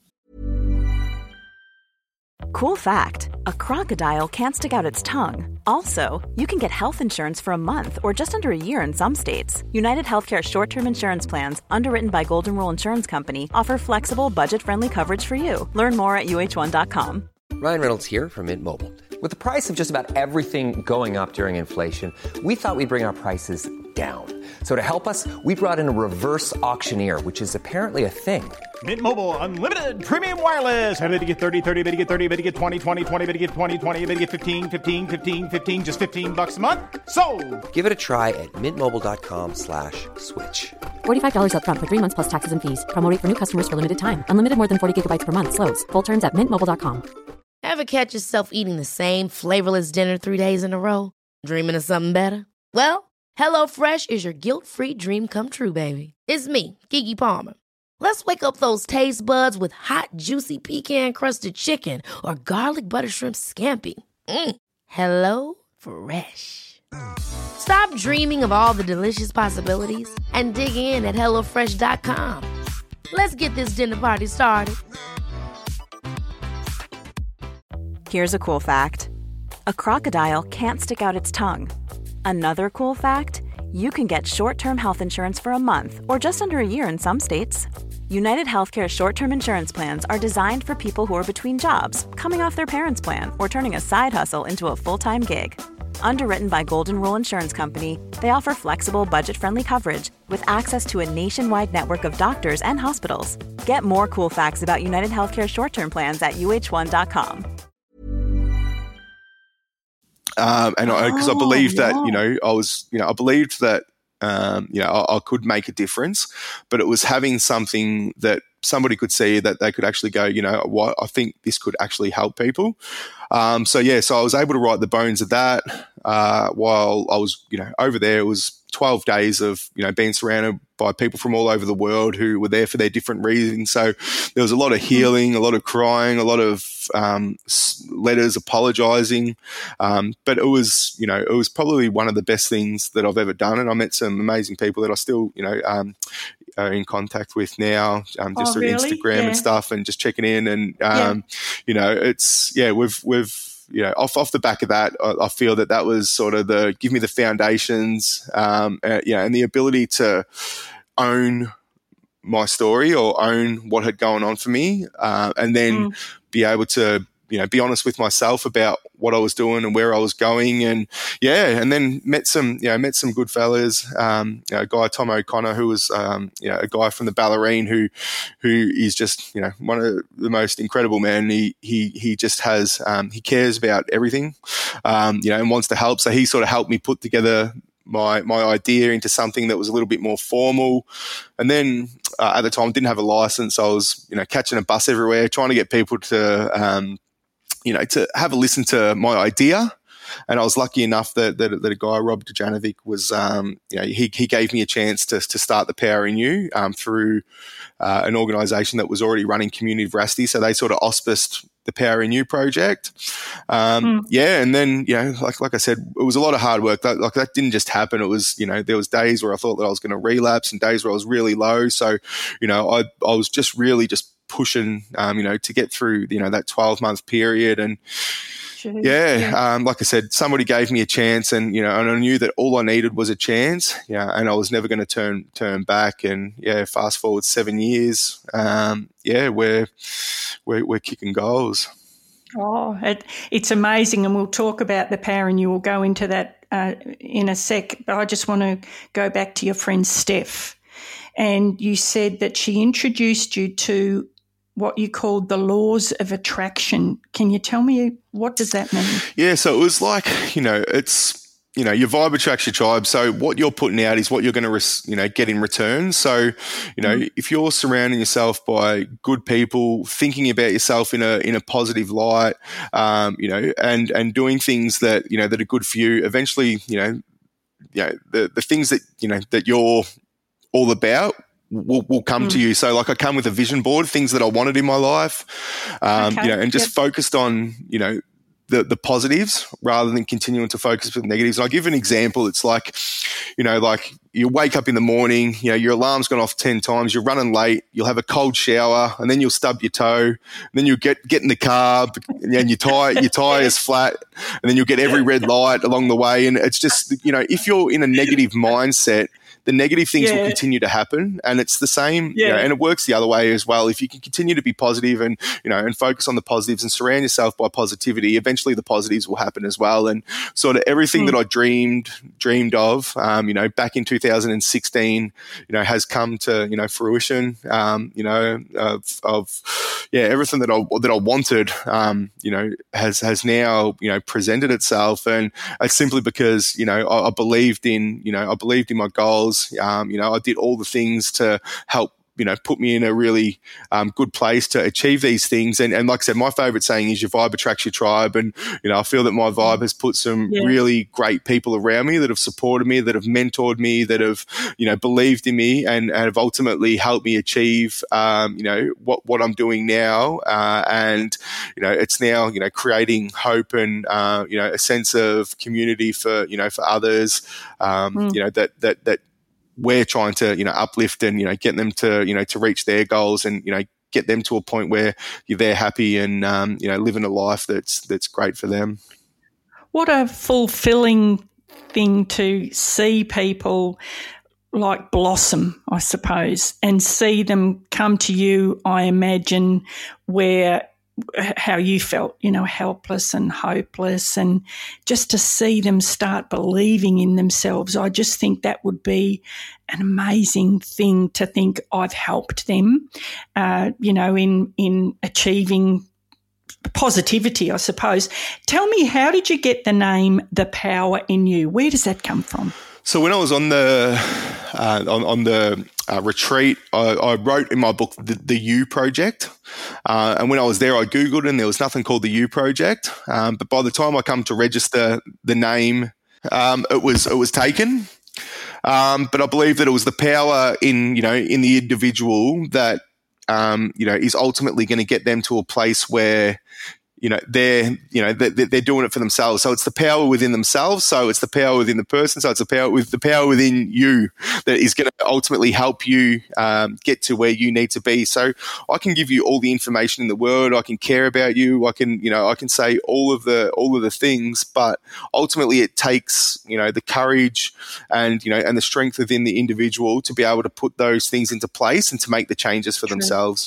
Cool fact, a crocodile can't stick out its tongue. Also, you can get health insurance for a month or just under a year in some states. United Healthcare short-term insurance plans, underwritten by Golden Rule Insurance Company, offer flexible, budget-friendly coverage for you. Learn more at U H one dot com. Ryan Reynolds here from Mint Mobile. With the price of just about everything going up during inflation, we thought we'd bring our prices down. So to help us, we brought in a reverse auctioneer, which is apparently a thing. Mint Mobile Unlimited Premium Wireless. How to get thirty, thirty, bit to get thirty, bit to get twenty, twenty, twenty, bit to get twenty, twenty, bit to get fifteen, fifteen, fifteen, fifteen, just fifteen bucks a month? Sold! Give it a try at mintmobile.com slash switch. forty-five dollars up front for three months plus taxes and fees. Promo rate for new customers for limited time. Unlimited more than forty gigabytes per month. Slows full terms at mint mobile dot com. Ever catch yourself eating the same flavorless dinner three days in a row? Dreaming of something better? Well, HelloFresh is your guilt-free dream come true, baby. It's me, Keke Palmer. Let's wake up those taste buds with hot, juicy pecan-crusted chicken or garlic butter shrimp scampi. Mm. Hello Fresh. Stop dreaming of all the delicious possibilities and dig in at hello fresh dot com. Let's get this dinner party started. Here's a cool fact. A crocodile can't stick out its tongue. Another cool fact, you can get short-term health insurance for a month or just under a year in some states. United Healthcare short-term insurance plans are designed for people who are between jobs, coming off their parents' plan, or turning a side hustle into a full-time gig. Underwritten by Golden Rule Insurance Company, they offer flexible, budget-friendly coverage with access to a nationwide network of doctors and hospitals. Get more cool facts about United Healthcare short-term plans at U H one dot com. Um, and because I, Oh, I believed that, wow. you know, I was, you know, I believed that, um, you know, I, I could make a difference, but it was having something that somebody could see that they could actually go, you know, what, I think this could actually help people. Um, so yeah, so I was able to write the bones of that, uh, while I was, you know, over there. It was twelve days of, you know, being surrounded by people from all over the world who were there for their different reasons. So there was a lot of healing, a lot of crying, a lot of um, letters apologizing. Um, but it was, you know, it was probably one of the best things that I've ever done. And I met some amazing people that I still, you know, um, are in contact with now, um, just Oh, through really? Instagram Yeah. and stuff, and just checking in. And, um, you know, it's, yeah, we've, we've, you know, off off the back of that, I, I feel that that was sort of the give me the foundations, um, uh, you know, and the ability to own my story or own what had gone on for me, uh, and then Mm. be able to, you know, be honest with myself about what I was doing and where I was going, and yeah, and then met some, you know, met some good fellas. Um, you know, a guy Tom O'Connor, who was, um, you know, a guy from the Ballerine, who, who is just, you know, one of the most incredible men. He he he just has, um, he cares about everything, um, you know, and wants to help. So he sort of helped me put together my my idea into something that was a little bit more formal. And then uh, at the time, I didn't have a license. I was, you know, catching a bus everywhere, trying to get people to, um, you know, to have a listen to my idea. And I was lucky enough that that, that a guy, Rob Djanovic, was, um, you know, he he gave me a chance to to start the Power in You um, through uh, an organisation that was already running Community Veracity. So they sort of auspiced the Power in You project. Um, Mm. Yeah, and then, you know, like like I said, it was a lot of hard work. That, like that didn't just happen. It was, you know, there was days where I thought that I was going to relapse and days where I was really low. So, you know, I I was just really just pushing, um, you know, to get through, you know, that twelve month period. And Jeez. yeah, um, like I said, somebody gave me a chance, and you know, and I knew that all I needed was a chance. Yeah, and I was never going to turn turn back. And yeah, fast forward seven years. Um, yeah, we're we're we're kicking goals. Oh, it, it's amazing, and we'll talk about the Power in You. We'll go into that uh, in a sec. But I just want to go back to your friend Steph, and you said that she introduced you to what you called the laws of attraction. Can you tell me what does that mean? Yeah, so it was like, you know, it's, you know, your vibe attracts your tribe. So what you're putting out is what you're going to, you know, get in return. So, you know, mm. if you're surrounding yourself by good people, thinking about yourself in a in a positive light, um, you know, and and doing things that, you know, that are good for you, eventually, you know, you know, the the things that, you know, that you're all about will will come mm. to you. So like I come with a vision board, things that I wanted in my life, um, okay. you know, and just yep. focused on, you know, the, the positives rather than continuing to focus with negatives. And I'll give an example. It's like, you know, like you wake up in the morning, you know, your alarm's gone off ten times, you're running late, you'll have a cold shower, and then you'll stub your toe, and then you'll get, get in the car, and your tire, your tire is flat, and then you'll get every red light along the way. And it's just, you know, if you're in a negative mindset, the negative things Yeah. will continue to happen. And it's the same, you Yeah. know, and it works the other way as well. If you can continue to be positive and, you know, and focus on the positives and surround yourself by positivity, eventually the positives will happen as well. And sort of everything mm. that I dreamed, dreamed of, um, you know, back in two thousand sixteen, you know, has come to, you know, fruition, um, you know, of, of, yeah, everything that I, that I wanted, um, you know, has, has now, you know, presented itself. And it's simply because, you know, I, I believed in, you know, I believed in my goals. Um, you know, I did all the things to help, you know, put me in a really um, good place to achieve these things. And, and like I said, my favorite saying is your vibe attracts your tribe. And, you know, I feel that my vibe has put some yeah. really great people around me that have supported me, that have mentored me, that have, you know, believed in me and, and have ultimately helped me achieve, um, you know, what, what I'm doing now. Uh, and, you know, it's now, you know, creating hope and, uh, you know, a sense of community for, you know, for others, um, mm. you know, that, that, that, we're trying to, you know, uplift and, you know, get them to, you know, to reach their goals and, you know, get them to a point where they're happy and, um, you know, living a life that's, that's great for them. What a fulfilling thing to see people like blossom, I suppose, and see them come to you, I imagine, where how you felt, you know, helpless and hopeless, and just to see them start believing in themselves. I just think that would be an amazing thing to think I've helped them, uh, you know, in, in achieving positivity, I suppose. Tell me, how did you get the name The Power in You? Where does that come from? So when I was on the uh, on, on the uh, retreat, I, I wrote in my book the, the You Project, uh, and when I was there, I googled and there was nothing called the You Project. Um, but by the time I come to register the name, um, it was it was taken. Um, but I believe that it was the power in you know in the individual that um, you know is ultimately going to get them to a place where, you know, they're, you know, they're, they're doing it for themselves. So it's the power within themselves. So it's the power within the person. So it's the power with the power within you that is going to ultimately help you um, get to where you need to be. So I can give you all the information in the world. I can care about you. I can, you know, I can say all of the, all of the things, but ultimately it takes, you know, the courage and, you know, and the strength within the individual to be able to put those things into place and to make the changes for True. themselves.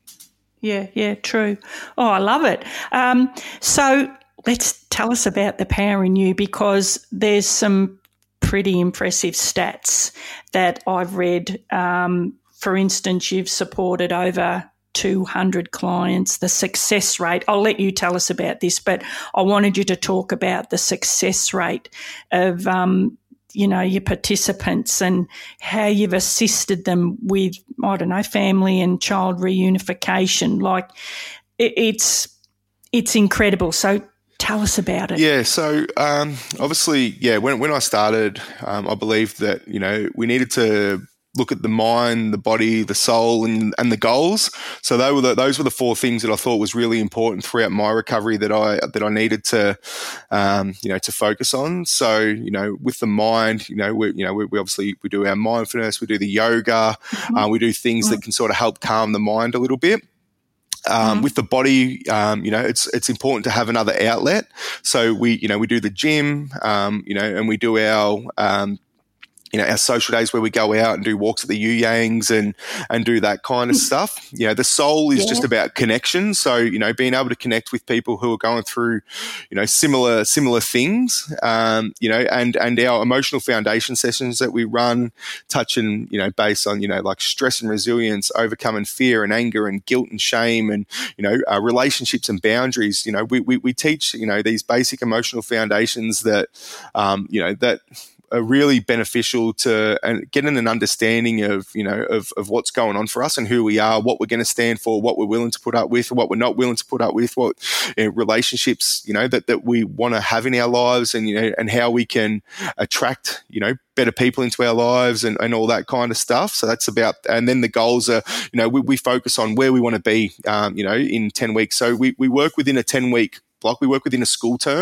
Yeah, yeah, true. Oh, I love it. Um, so let's tell us about The Power in You, because there's some pretty impressive stats that I've read. Um, for instance, you've supported over two hundred clients, the success rate. I'll let you tell us about this, but I wanted you to talk about the success rate of um you know, your participants and how you've assisted them with, I don't know, family and child reunification. Like, it, it's it's incredible. So tell us about it. Yeah, so um, obviously, yeah, when when I started, um, I believed that, you know, we needed to look at the mind, the body, the soul, and and the goals. So they were the, those were the four things that I thought was really important throughout my recovery that I that I needed to, um, you know, to focus on. So you know, with the mind, you know, we you know we, we obviously we do our mindfulness, we do the yoga, mm-hmm. uh, we do things mm-hmm. that can sort of help calm the mind a little bit. Um, mm-hmm. With the body, um, you know, it's it's important to have another outlet. So we, you know, we do the gym, um, you know, and we do our um, you know, our social days where we go out and do walks at the Yu-Yangs and, and do that kind of stuff. You know, the soul is yeah. just about connection. So, you know, being able to connect with people who are going through, you know, similar, similar things, um, you know, and, and our emotional foundation sessions that we run touching, you know, based on, you know, like stress and resilience, overcoming fear and anger and guilt and shame and, you know, uh, relationships and boundaries. You know, we, we, we teach, you know, these basic emotional foundations that, um, you know, that, are really beneficial to and getting an understanding of, you know, of, of what's going on for us and who we are, what we're going to stand for, what we're willing to put up with, what we're not willing to put up with, what you know, relationships, you know, that, that we want to have in our lives and, you know, and how we can attract, you know, better people into our lives and, and all that kind of stuff. So that's about, and then the goals are, you know, we, we focus on where we want to be, um, you know, in ten weeks. So we, we work within a ten week block. We work within a school term.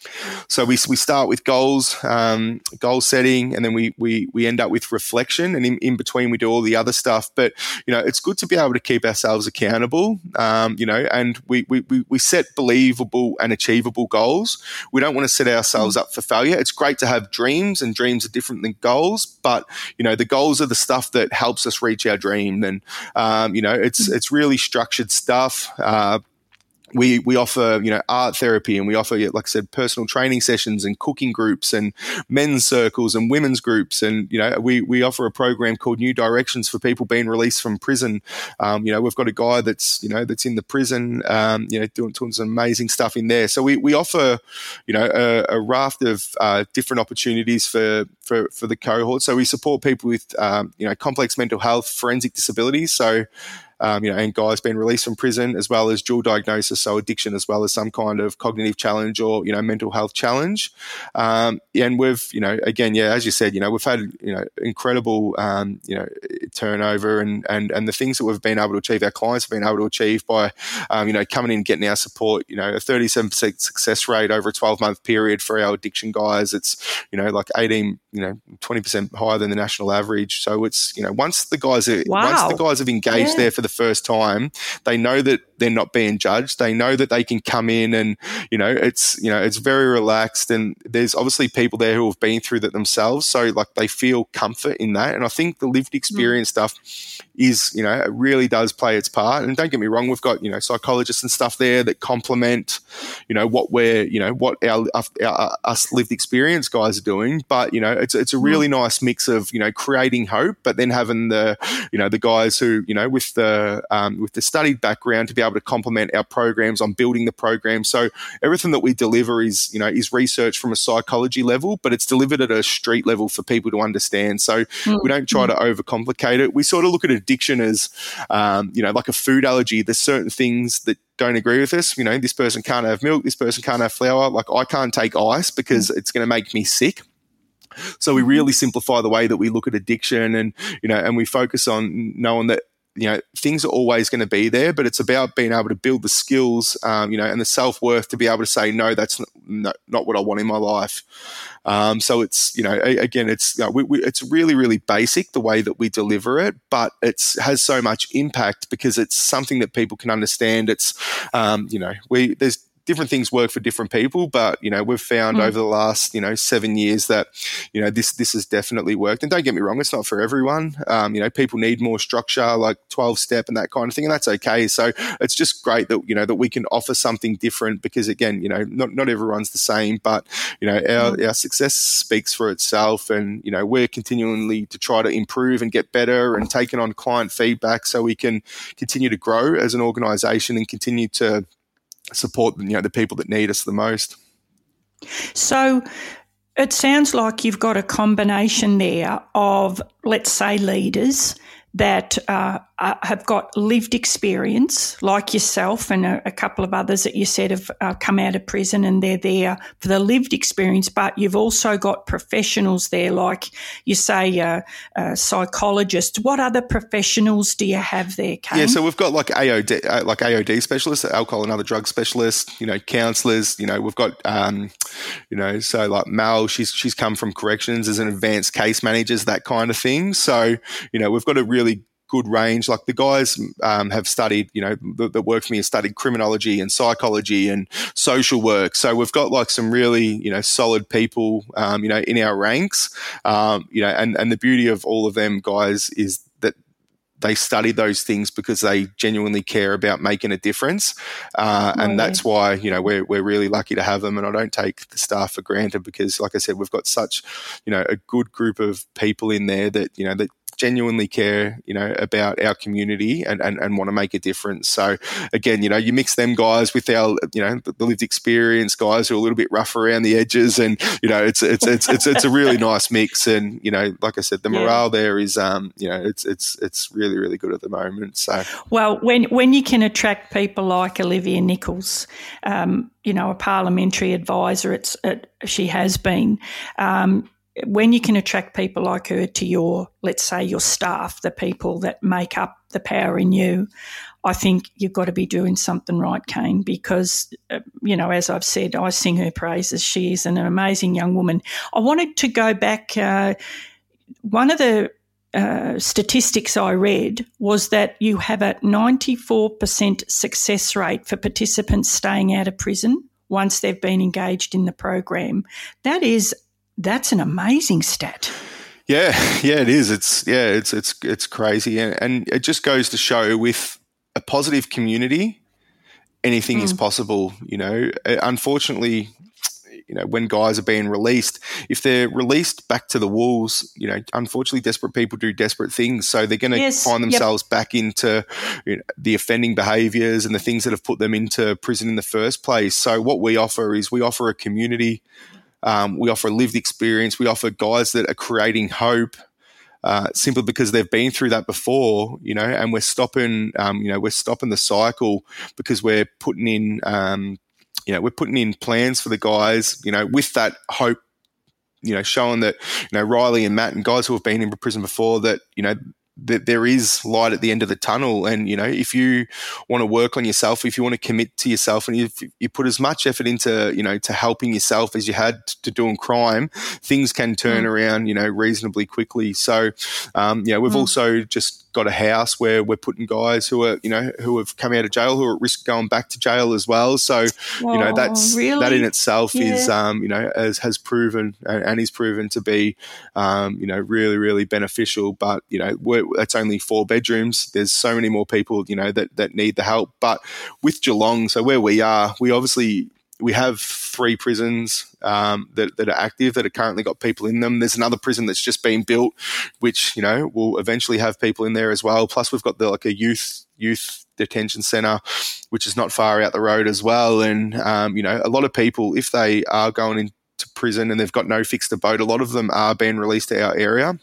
So we we start with goals, um, goal setting, and then we we we end up with reflection, and in, in between we do all the other stuff. But you know, it's good to be able to keep ourselves accountable, um, you know, and we, we we set believable and achievable goals. We don't want to set ourselves up for failure. It's great to have dreams, and dreams are different than goals, but you know, the goals are the stuff that helps us reach our dream. And um, you know, it's it's really structured stuff. Uh, We we offer, you know, art therapy, and we offer, like I said, personal training sessions and cooking groups and men's circles and women's groups. And, you know, we, we offer a program called New Directions for people being released from prison. Um, you know, we've got a guy that's, you know, that's in the prison, um, you know, doing, doing some amazing stuff in there. So we, we offer, you know, a, a raft of uh, different opportunities for, for, for the cohort. So we support people with, um, you know, complex mental health, forensic disabilities. So, Um, you know, and guys being released from prison, as well as dual diagnosis, so addiction as well as some kind of cognitive challenge or, you know, mental health challenge. Um, and we've, you know, again, yeah, as you said, you know, we've had, you know, incredible, um, you know, turnover and, and, and the things that we've been able to achieve, our clients have been able to achieve by, um, you know, coming in and getting our support, you know, a thirty-seven percent success rate over a twelve month period for our addiction guys. It's, you know, like eighteen, you know, twenty percent higher than the national average. So it's, you know, once the guys are, wow. once the guys have engaged yeah. there for the first time, they know that they're not being judged. They know that they can come in and, you know, it's, you know, it's very relaxed, and there's obviously people there who have been through that themselves. So like they feel comfort in that. And I think the lived experience mm. stuff is, you know, it really does play its part. And don't get me wrong, we've got, you know, psychologists and stuff there that complement, you know, what we're, you know, what our, our, our us lived experience guys are doing. But, you know, it's, it's a really mm. nice mix of, you know, creating hope, but then having the, you know, the guys who, you know, with the, um, with the studied background to be able to complement our programs on building the program. So everything that we deliver is, you know, is research from a psychology level, but it's delivered at a street level for people to understand. So mm. we don't try to overcomplicate it. We sort of look at addiction as, um, you know, like a food allergy. There's certain things that don't agree with us. You know, this person can't have milk, this person can't have flour. Like I can't take ice because mm. it's going to make me sick. So we really simplify the way that we look at addiction, and, you know, and we focus on knowing that, you know, things are always going to be there, but it's about being able to build the skills, um, you know, and the self-worth to be able to say, no, that's not, not what I want in my life. Um, so it's, you know, again, it's, you know, we, we, it's really, really basic the way that we deliver it, but it's has so much impact because it's something that people can understand. It's, um, you know, we, there's, different things work for different people, but, you know, we've found mm. over the last, you know, seven years that, you know, this this has definitely worked. And don't get me wrong, it's not for everyone. Um, you know, people need more structure, like twelve step and that kind of thing, and that's okay. So it's just great that, you know, that we can offer something different because, again, you know, not, not everyone's the same, but, you know, our, mm. our success speaks for itself, and, you know, we're continually to try to improve and get better and taking on client feedback so we can continue to grow as an organisation and continue to support, you know, the people that need us the most. So it sounds like you've got a combination there of, let's say, leaders that uh, uh, have got lived experience, like yourself and a, a couple of others that you said have uh, come out of prison and they're there for the lived experience, but you've also got professionals there, like you say, uh, uh, psychologists. What other professionals do you have there, Kane? Yeah, so we've got like A O D, like A O D specialists, alcohol and other drug specialists, you know, counsellors, you know, we've got, um, you know, so like Mel, she's she's come from corrections as an advanced case managers, that kind of thing. So, you know, we've got a really good range. Like the guys um, have studied, you know, that, that work for me have studied criminology and psychology and social work. So we've got like some really, you know, solid people, um, you know, in our ranks, um, you know, and, and the beauty of all of them guys is that they study those things because they genuinely care about making a difference. Uh, and oh, that's why, you know, we're, we're really lucky to have them. And I don't take the staff for granted because, like I said, we've got such, you know, a good group of people in there that, you know, that genuinely care, you know, about our community and, and, and want to make a difference. So again, you know, you mix them guys with our, you know, the lived experience guys who are a little bit rough around the edges, and, you know, it's it's it's it's it's a really nice mix. And, you know, like I said, the morale yeah. there is um, you know, it's it's it's really, really good at the moment. So well, when when you can attract people like Olivia Nichols, um, you know, a parliamentary advisor, it's it, she has been, um, when you can attract people like her to your, let's say, your staff, the people that make up the power in you, I think you've got to be doing something right, Kane, because, uh, you know, as I've said, I sing her praises. She is an amazing young woman. I wanted to go back. Uh, one of the uh, statistics I read was that you have a ninety-four percent success rate for participants staying out of prison once they've been engaged in the program. That is, that's an amazing stat. Yeah, yeah, it is. It's yeah, it's it's it's crazy, and, and it just goes to show with a positive community, anything mm. is possible. You know, unfortunately, you know, when guys are being released, if they're released back to the wolves, you know, unfortunately, desperate people do desperate things, so they're going to yes, find themselves yep. back into you know, the offending behaviours and the things that have put them into prison in the first place. So what we offer is we offer a community. Um, we offer a lived experience. We offer guys that are creating hope uh, simply because they've been through that before, you know, and we're stopping, um, you know, we're stopping the cycle because we're putting in, um, you know, we're putting in plans for the guys, you know, with that hope, you know, showing that, you know, Riley and Matt and guys who have been in prison before that, you know, that there is light at the end of the tunnel. And, you know, if you want to work on yourself, if you want to commit to yourself and you, you put as much effort into, you know, to helping yourself as you had to doing crime, things can turn mm. around, you know, reasonably quickly. So, um, yeah, we've mm. also just got a house where we're putting guys who are, you know, who have come out of jail, who are at risk of going back to jail as well. So, oh, you know, that's, really? that in itself yeah. is, um, you know, as has proven and is proven to be, um, you know, really, really beneficial. But, you know, we're, it's only four bedrooms. There's so many more people, you know, that, that need the help. But with Geelong, so where we are, we obviously, we have three prisons um, that, that are active, that have currently got people in them. There's another prison that's just been built, which, you know, will eventually have people in there as well. Plus we've got the, like a youth, youth detention centre, which is not far out the road as well. And, um, you know, a lot of people, if they are going into prison and they've got no fixed abode, a lot of them are being released to our area.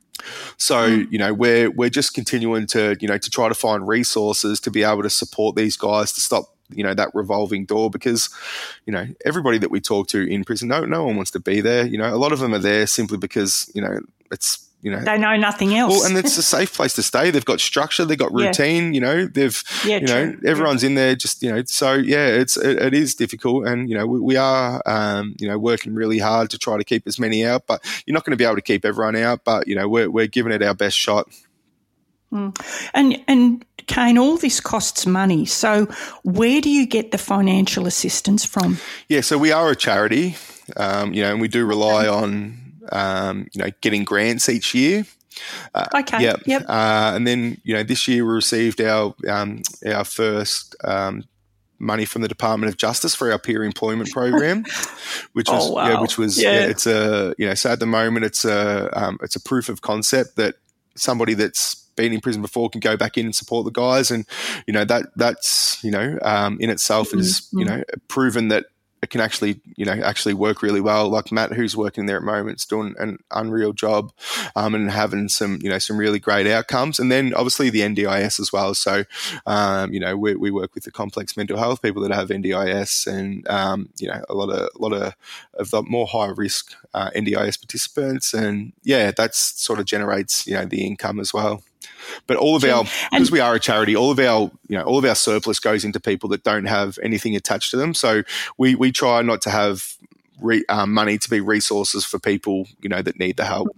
So, you know, we're we're just continuing to, you know, to try to find resources to be able to support these guys to stop, you know, that revolving door, because, you know, everybody that we talk to in prison, no no one wants to be there. You know, a lot of them are there simply because, you know, it's, you know, they know nothing else. Well, and it's a safe place to stay. They've got structure, they've got routine, yeah. you know, they've, yeah, you know, true. everyone's yeah. in there just, you know, so yeah, it's, it, it is difficult. And, you know, we, we are, um, you know, working really hard to try to keep as many out, but you're not going to be able to keep everyone out, but, you know, we're, we're giving it our best shot. Mm. And, and Kane, all this costs money. So where do you get the financial assistance from? Yeah. So we are a charity, um, you know, and we do rely on, Um, you know, getting grants each year. Uh, okay. Yeah. Yep. Uh, and then, you know, this year we received our um, our first um, money from the Department of Justice for our peer employment program, which was oh, wow. yeah, which was yeah. yeah, it's a you know, so at the moment it's a um, it's a proof of concept that somebody that's been in prison before can go back in and support the guys, and you know that that's you know um, in itself mm-hmm. is you know proven that it can actually, you know, actually work really well. Like Matt, who's working there at the moment, is doing an unreal job um, and having some, you know, some really great outcomes. And then obviously the N D I S as well. So, um, you know, we, we work with the complex mental health people that have N D I S, and um, you know, a lot of a lot of of the more high risk uh, N D I S participants, and yeah, that's sort of generates, you know, the income as well. But all of our, because we are a charity, all of our, you know, all of our surplus goes into people that don't have anything attached to them. So we, we try not to have re, um, money to be resources for people, you know, that need the help.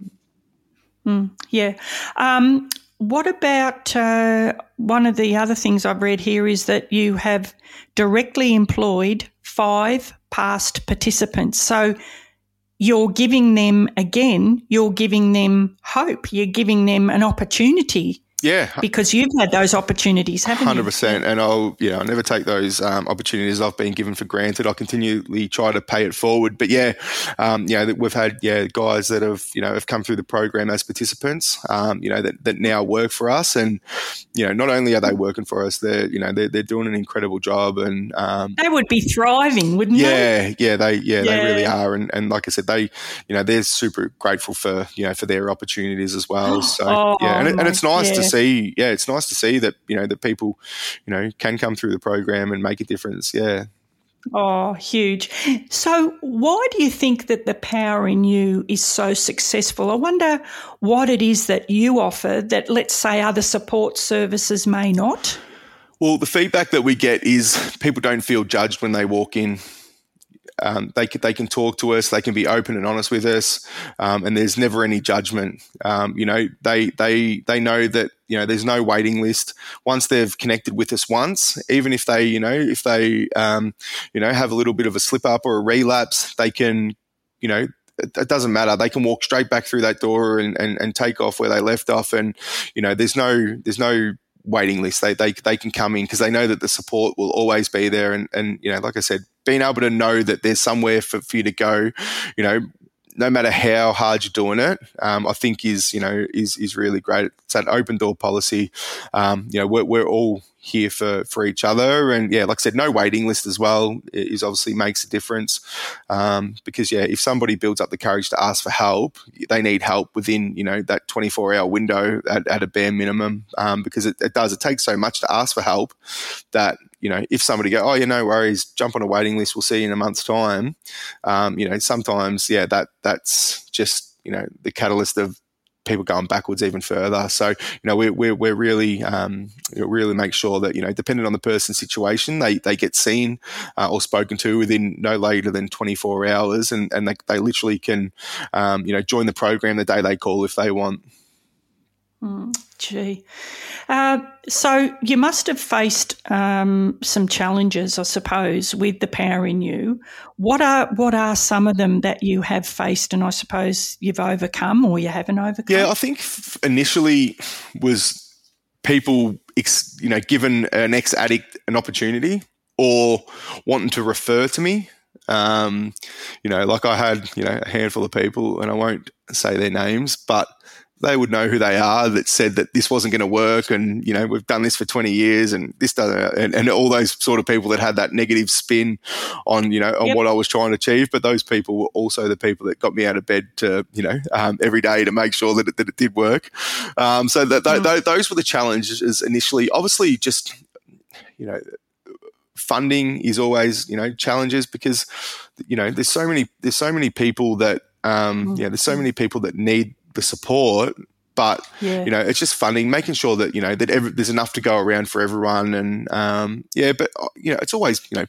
Mm, yeah. Um, what about uh, one of the other things I've read here is that you have directly employed five past participants. So you're giving them, again, you're giving them hope. You're giving them an opportunity. Yeah. Because you've had those opportunities, haven't you? one hundred percent. And I'll, yeah, I'll never take those um, opportunities I've been given for granted. I'll continually try to pay it forward. But yeah, um, you know, we've had, yeah, guys that have, you know, have come through the program as participants, um, you know, that, that now work for us. And, you know, not only are they working for us, they're, you know, they're, they're doing an incredible job. And um, they would be thriving, wouldn't yeah, they? Yeah, they, yeah, yeah, they really are. And, and like I said, they, you know, they're super grateful for, you know, for their opportunities as well. So oh, yeah, and, it, and it's nice yeah. to see, yeah, it's nice to see that, you know, that people, you know, can come through the program and make a difference. Yeah. Oh, huge. So why do you think that the Power in You is so successful? I wonder what it is that you offer that, let's say, other support services may not. Well, the feedback that we get is people don't feel judged when they walk in. Um, they can, they can talk to us, they can be open and honest with us, um, and there's never any judgment. Um, you know, they they they know that, you know, there's no waiting list. Once they've connected with us once, even if they, you know, if they, um, you know, have a little bit of a slip up or a relapse, they can, you know, it, it doesn't matter. They can walk straight back through that door and, and, and take off where they left off. And, you know, there's no, there's no, waiting list. They they they can come in because they know that the support will always be there. And and you know, like I said, being able to know that there's somewhere for, for you to go, you know, no matter how hard you're doing it, um, I think is you know is is really great. It's that open door policy. Um, you know, we're we're all here for for each other, and yeah, like I said, no waiting list as well is obviously makes a difference. Um, because yeah, if somebody builds up the courage to ask for help, they need help within you know that twenty-four hour window at, at a bare minimum. Um, because it, it does it takes so much to ask for help that. You know, if somebody go, oh, yeah, no worries, jump on a waiting list, we'll see you in a month's time. Um, you know, sometimes, yeah, that that's just, you know, the catalyst of people going backwards even further. So, you know, we're, we're, we're really, um, really make sure that, you know, depending on the person's situation, they, they get seen uh, or spoken to within no later than twenty-four hours. And, and they, they literally can, um, you know, join the program the day they call if they want. Mm, gee. Uh, so you must have faced um, some challenges, I suppose, with the Power in You. What are what are some of them that you have faced and I suppose you've overcome or you haven't overcome? Yeah, I think initially was people, you know, given an ex-addict an opportunity or wanting to refer to me. Um, you know, like I had, you know, a handful of people, and I won't say their names, but they would know who they are that said that this wasn't going to work, and you know we've done this for twenty years, and this doesn't, and, and all those sort of people that had that negative spin on you know on yep. what I was trying to achieve. But those people were also the people that got me out of bed to you know um, every day to make sure that it, that it did work. Um, so that th- th- those were the challenges initially. Obviously, just you know. Funding is always, you know, challenges because, you know, there's so many, there's so many people that, um, mm-hmm. yeah, there's so many people that need the support, but yeah. you know, it's just funding, making sure that you know that every, there's enough to go around for everyone, and um, yeah, but you know, it's always you know.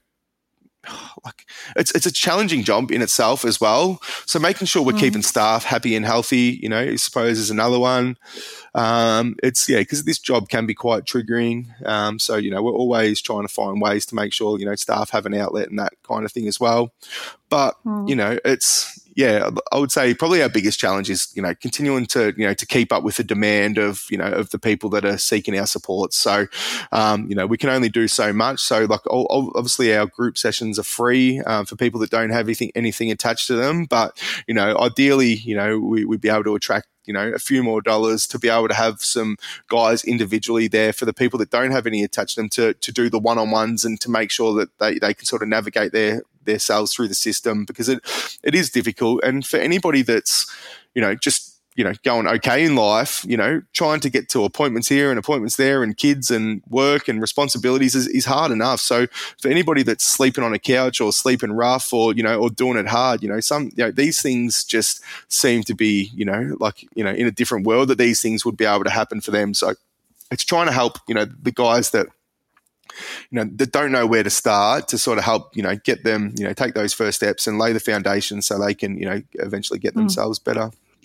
Like it's it's a challenging job in itself as well. So making sure we're mm. keeping staff happy and healthy, you know, I suppose is another one. Um, it's yeah, because this job can be quite triggering. Um, so you know, we're always trying to find ways to make sure you know staff have an outlet and that kind of thing as well. But mm. you know, it's yeah, I would say probably our biggest challenge is you know continuing to you know to keep up with the demand of you know of the people that are seeking our support. So um, you know, we can only do so much. So like obviously our group sessions are free um, for people that don't have anything anything attached to them. But you know, ideally, you know, we, we'd be able to attract you know a few more dollars to be able to have some guys individually there for the people that don't have any attached to them to to do the one on ones and to make sure that they they can sort of navigate their themselves through the system because it it is difficult. And for anybody that's you know just you know, going okay in life, you know, trying to get to appointments here and appointments there and kids and work and responsibilities is, is hard enough. So for anybody that's sleeping on a couch or sleeping rough or, you know, or doing it hard, you know, some, you know, these things just seem to be, you know, like, you know, in a different world that these things would be able to happen for them. So it's trying to help, you know, the guys that, you know, that don't know where to start to sort of help, you know, get them, you know, take those first steps and lay the foundation so they can, you know, eventually get mm. themselves better.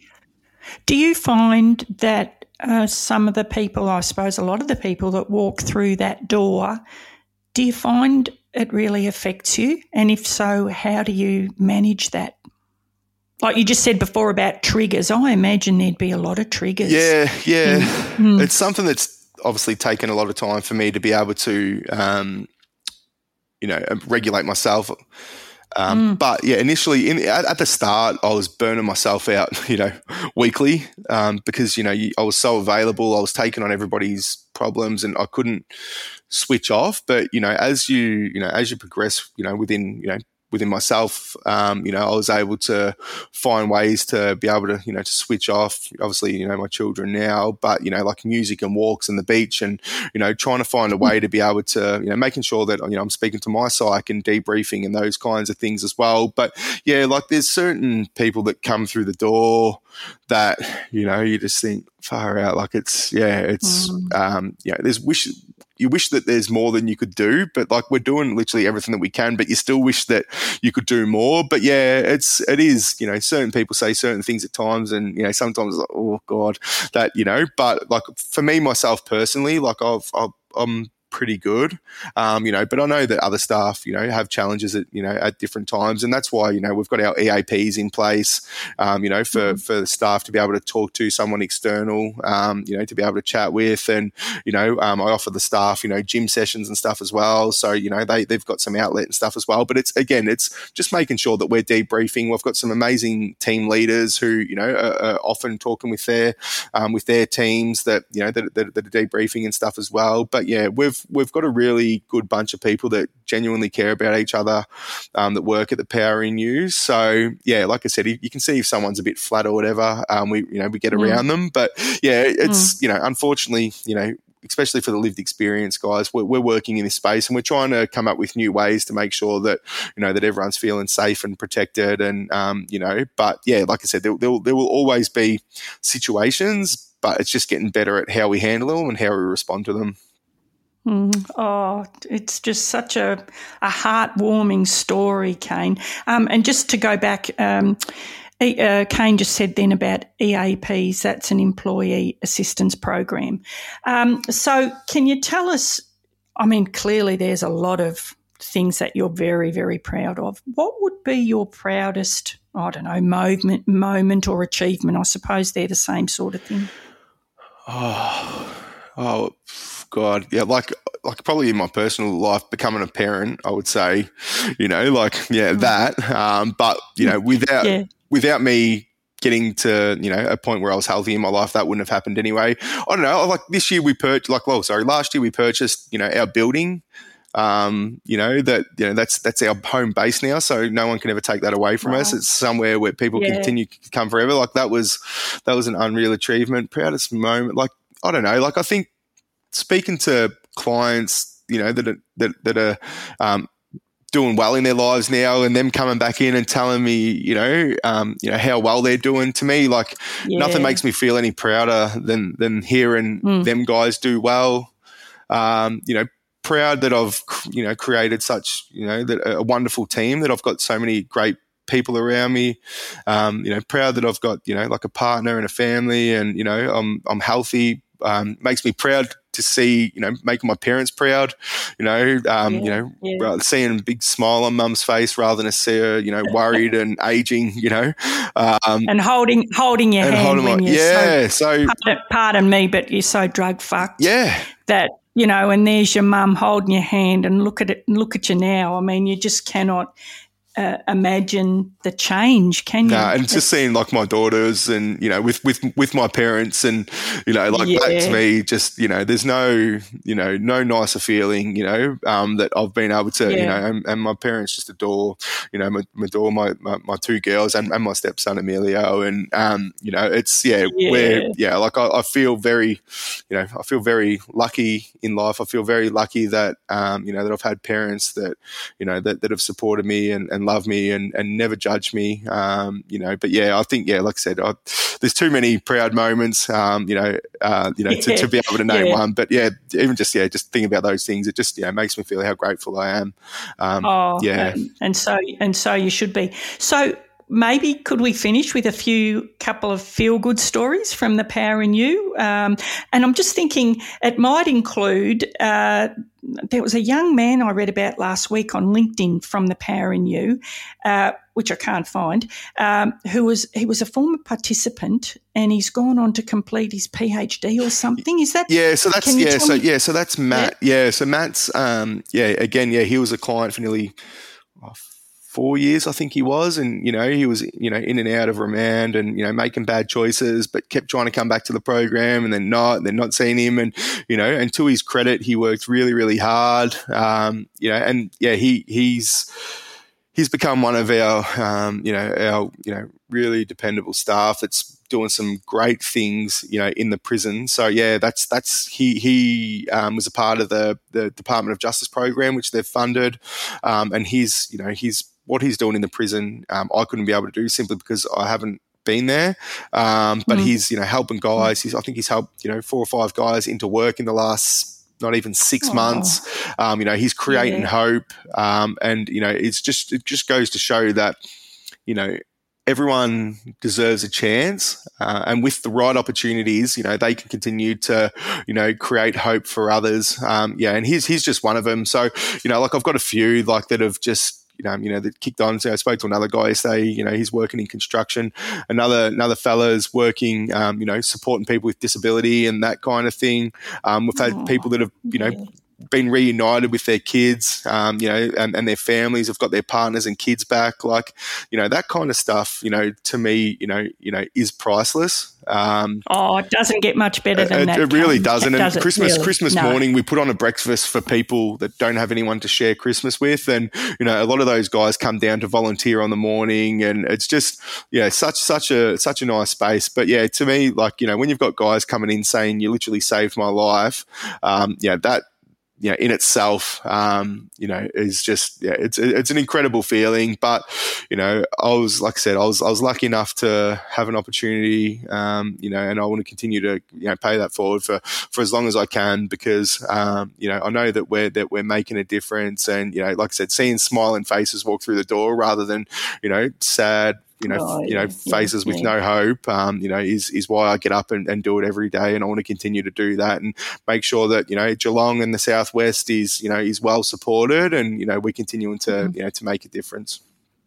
Do you find that uh, some of the people, I suppose a lot of the people that walk through that door, do you find it really affects you? And if so, how do you manage that? Like you just said before about triggers, I imagine there'd be a lot of triggers. Yeah, yeah. Mm. It's something that's obviously taken a lot of time for me to be able to, um, you know, regulate myself. Um, mm. But yeah, initially in, at, at the start, I was burning myself out, you know, weekly um, because, you know, I was so available. I was taking on everybody's problems and I couldn't switch off. But, you know, as you, you know, as you progress, you know, within, you know, within myself, um, you know, I was able to find ways to be able to, you know, to switch off. Obviously, you know, my children now, but, you know, like music and walks and the beach and, you know, trying to find a way to be able to, you know, making sure that, you know, I'm speaking to my psych and debriefing and those kinds of things as well. But yeah, like there's certain people that come through the door that, you know, you just think, far out. Like it's, yeah, it's, mm. um, you know, there's wish, you wish that there's more than you could do, but like we're doing literally everything that we can, but you still wish that you could do more. But yeah, it's, it is, you know, certain people say certain things at times and, you know, sometimes like, oh God, that, you know, but like for me, myself personally, like I've, I've I'm pretty good, um, you know, but I know that other staff, you know, have challenges at, you know, at different times. And that's why, you know, we've got our E A Ps in place, um, you know, for, mm-hmm. for the staff to be able to talk to someone external, um, you know, to be able to chat with. And, you know, um, I offer the staff, you know, gym sessions and stuff as well. So, you know, they, they've got some outlet and stuff as well. But it's, again, it's just making sure that we're debriefing. We've got some amazing team leaders who, you know, are, are often talking with their, um, with their teams that, you know, that, that, that are debriefing and stuff as well. But yeah, we've, we've got a really good bunch of people that genuinely care about each other, um, that work at the Powering You. So yeah, like I said, you can see if someone's a bit flat or whatever, um, we, you know, we get around mm. them, but yeah, it's, mm. you know, unfortunately, you know, especially for the lived experience guys, we're, we're working in this space and we're trying to come up with new ways to make sure that, you know, that everyone's feeling safe and protected and, um, you know, but yeah, like I said, there, there, there will always be situations, but it's just getting better at how we handle them and how we respond to them. Mm. Oh, it's just such a, a heartwarming story, Kane. Um, and just to go back, um, uh, Kane just said then about E A Ps, that's an employee assistance program. Um, so can you tell us, I mean, clearly there's a lot of things that you're very, very proud of. What would be your proudest, I don't know, moment, moment or achievement? I suppose they're the same sort of thing. Oh, oh, God, yeah, like like probably in my personal life, becoming a parent, I would say, you know, like yeah, that. Um, but you know, without yeah. without me getting to you know a point where I was healthy in my life, that wouldn't have happened anyway. I don't know. Like this year we purchased, like well, sorry, last year we purchased, you know, our building. Um, you know that you know that's that's our home base now, so no one can ever take that away from right. us. It's somewhere where people yeah. continue to come forever. Like that was that was an unreal achievement. Proudest moment, like I don't know, like I think. Speaking to clients, you know, that are, that, that are um, doing well in their lives now and them coming back in and telling me, you know, um, you know, how well they're doing, to me, like yeah. nothing makes me feel any prouder than, than hearing mm. them guys do well. Um, you know, proud that I've, you know, created such, you know, that a wonderful team, that I've got so many great people around me, um, you know, proud that I've got, you know, like a partner and a family and, you know, I'm, I'm healthy, um, makes me proud to see, you know, making my parents proud, you know, um, yeah, you know, yeah. seeing a big smile on mum's face rather than see her, you know, worried and aging, you know. Um, and holding holding your hand holding when my, you're yeah, so, so pardon, pardon me, but you're so drug fucked. Yeah. That, you know, and there's your mum holding your hand and look at it, look at you now. I mean, you just cannot Uh, imagine the change, can you? No, nah, and it's just seeing like my daughters and, you know, with, with, with my parents and, you know, like yeah. that to me just, you know, there's no, you know, no nicer feeling, you know, um, that I've been able to, yeah. you know, and, and my parents just adore, you know, adore my, my, my two girls and, and my stepson Emilio. And, um, you know, it's, yeah, yeah. we're, yeah, like I, I feel very, you know, I feel very lucky in life. I feel very lucky that, um, you know, that I've had parents that, you know, that, that have supported me and, and love me and, and never judge me, um, you know. But yeah, I think yeah, like I said, I, there's too many proud moments, um, you know, uh, you know, to, to be able to name yeah. one. But yeah, even just yeah, just thinking about those things, it just yeah makes me feel how grateful I am. Um, oh, yeah, and, and so and so you should be. So maybe could we finish with a few couple of feel-good stories from the Powering You? Um, and I'm just thinking it might include. Uh, There was a young man I read about last week on LinkedIn from the Powering You, uh, which I can't find, um, who was he was a former participant and he's gone on to complete his PhD or something. Is that yeah? So that's yeah. So me? yeah. So that's Matt. Yeah. yeah so Matt's um, yeah. Again, yeah. He was a client for nearly oh, four years, I think he was, and you know he was you know in and out of remand and you know making bad choices, but kept trying to come back to the program and then not, and then not seeing him, and you know, and to his credit, he worked really, really hard, um, you know, and yeah, he he's he's become one of our um, you know our you know really dependable staff. That's doing some great things, you know, in the prison. So yeah, that's that's he he um, was a part of the the Department of Justice program, which they've funded, um, and he's you know he's what he's doing in the prison, um, I couldn't be able to do simply because I haven't been there. Um, but Mm. he's, you know, helping guys. He's, I think he's helped, you know, four or five guys into work in the last not even six Aww. months. Um, you know, he's creating Yeah. hope. Um, and, you know, it's just, it just goes to show that, you know, everyone deserves a chance. Uh, and with the right opportunities, you know, they can continue to, you know, create hope for others. Um, yeah. And he's, he's just one of them. So, you know, like I've got a few like that have just, you know, you know, that kicked on. So I spoke to another guy yesterday, you know, he's working in construction. Another, another fella's working, um, you know, supporting people with disability and that kind of thing. Um, we've had Oh, people that have, you know, yeah. been reunited with their kids, um, you know, and, and their families have got their partners and kids back. Like, you know, that kind of stuff, you know, to me, you know, you know, is priceless. Um, Oh, it doesn't get much better than it, that. It really Kane. doesn't. And Does it Christmas, really? Christmas No. morning, we put on a breakfast for people that don't have anyone to share Christmas with. And, you know, a lot of those guys come down to volunteer on the morning, and it's just, yeah, such, such a, such a nice space. But yeah, to me, like, you know, when you've got guys coming in saying you literally saved my life, um, yeah, that, you know, in itself, um, you know, is just, yeah, it's, it's an incredible feeling. But, you know, I was, like I said, I was, I was lucky enough to have an opportunity, um, you know, and I want to continue to, you know, pay that forward for, for as long as I can, because, um, you know, I know that we're, that we're making a difference. And, you know, like I said, seeing smiling faces walk through the door rather than, you know, sad, you know, Oh, you know, yeah, faces yeah, with yeah. no hope, um, you know, is, is why I get up and, and do it every day. And I want to continue to do that and make sure that, you know, Geelong and the Southwest is, you know, is well supported, and, you know, we're continuing to, Mm-hmm. you know, to make a difference.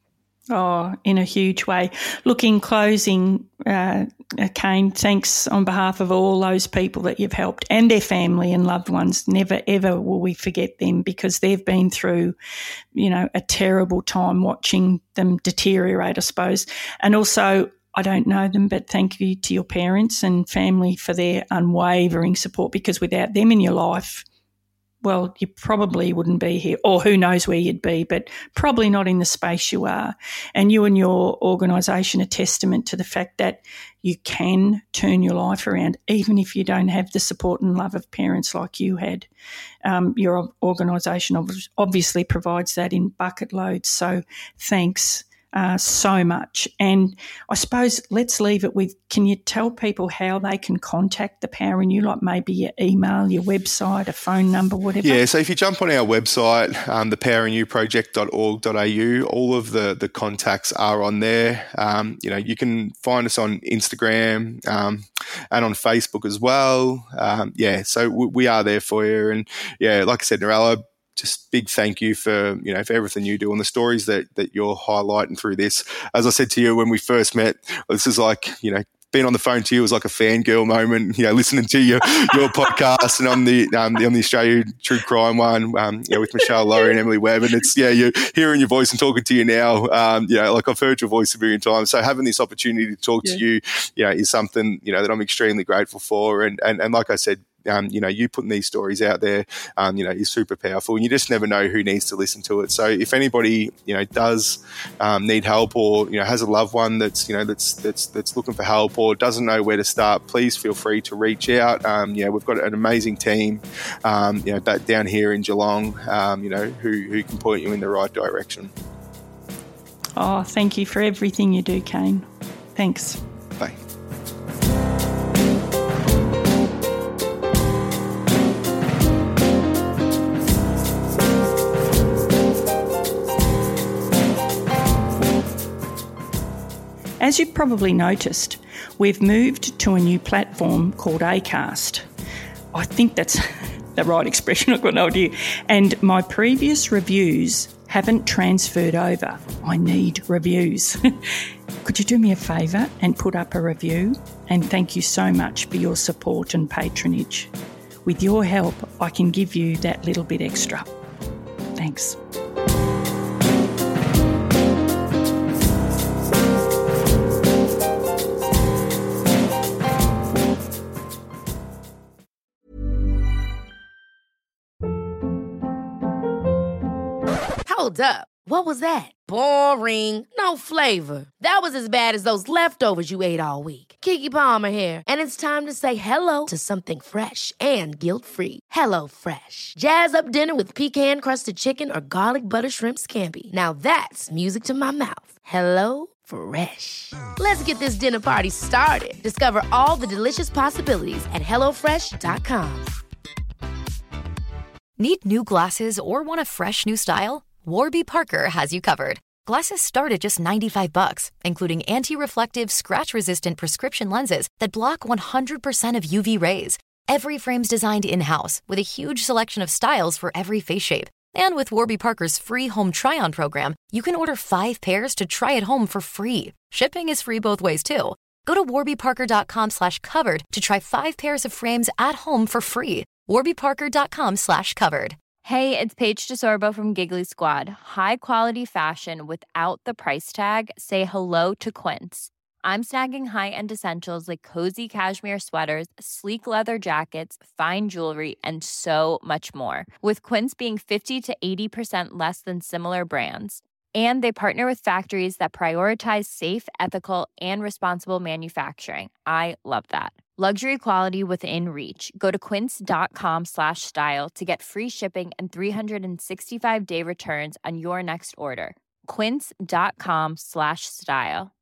Oh, in a huge way. Look, in closing, uh, Kane, thanks on behalf of all those people that you've helped and their family and loved ones. Never, ever will we forget them, because they've been through, you know, a terrible time watching them deteriorate, I suppose. And also, I don't know them, but thank you to your parents and family for their unwavering support, because without them in your life, well, you probably wouldn't be here, or who knows where you'd be, but probably not in the space you are. And you and your organisation are testament to the fact that you can turn your life around, even if you don't have the support and love of parents like you had. Um, your organisation obviously provides that in bucket loads. So thanks uh, so much. And I suppose let's leave it with, can you tell people how they can contact the Power in You, like maybe your email, your website, a phone number, whatever? Yeah, so if you jump on our website, um, the power in you project dot org dot a u, all of the, the contacts are on there. Um, you know, you can find us on Instagram um, and on Facebook as well. Um, yeah, so we, we are there for you. And yeah, like I said, Narella, just big thank you for, you know, for everything you do and the stories that, that you're highlighting through this. As I said to you when we first met, this is like, you know, being on the phone to you was like a fangirl moment, you know, listening to your, your podcast and on the, um, on the Australia True Crime one, um, you know, with Michelle Laurie and Emily Webb. And it's, yeah, you're hearing your voice and talking to you now. Um, you know, like I've heard your voice a million times. So having this opportunity to talk Yeah. to you, you know, is something, you know, that I'm extremely grateful for. And, and, and like I said, Um, you know, you putting these stories out there, um, you know, is super powerful, and you just never know who needs to listen to it. So if anybody, you know, does um, need help, or, you know, has a loved one that's, you know, that's that's that's looking for help or doesn't know where to start, please feel free to reach out. Um, you know, we've got an amazing team, um, you know, back down here in Geelong, um, you know, who who can point you in the right direction. Oh, thank you for everything you do, Kane. Thanks. Bye. As you've probably noticed, we've moved to a new platform called Acast. I think that's the right expression, I've got no idea. And my previous reviews haven't transferred over. I need reviews. Could you do me a favour and put up a review? And thank you so much for your support and patronage. With your help, I can give you that little bit extra. Thanks. Hold up. What was that? Boring. No flavor. That was as bad as those leftovers you ate all week. Keke Palmer here. And it's time to say hello to something fresh and guilt-free. Hello Fresh. Jazz up dinner with pecan-crusted chicken or garlic butter shrimp scampi. Now that's music to my mouth. Hello Fresh. Let's get this dinner party started. Discover all the delicious possibilities at hello fresh dot com. Need new glasses or want a fresh new style? Warby Parker has you covered. Glasses start at just ninety-five bucks, including anti-reflective, scratch-resistant prescription lenses that block one hundred percent of U V rays. Every frame's designed in-house with a huge selection of styles for every face shape. And with Warby Parker's free home try-on program, you can order five pairs to try at home for free. Shipping is free both ways, too. Go to warbyparker.com slash covered to try five pairs of frames at home for free. warbyparker.com slash covered. Hey, it's Paige DeSorbo from Giggly Squad. High quality fashion without the price tag. Say hello to Quince. I'm snagging high-end essentials like cozy cashmere sweaters, sleek leather jackets, fine jewelry, and so much more. With Quince being fifty to eighty percent less than similar brands. And they partner with factories that prioritize safe, ethical, and responsible manufacturing. I love that. Luxury quality within reach. Go to quince.com slash style to get free shipping and three sixty-five day returns on your next order. Quince.com slash style.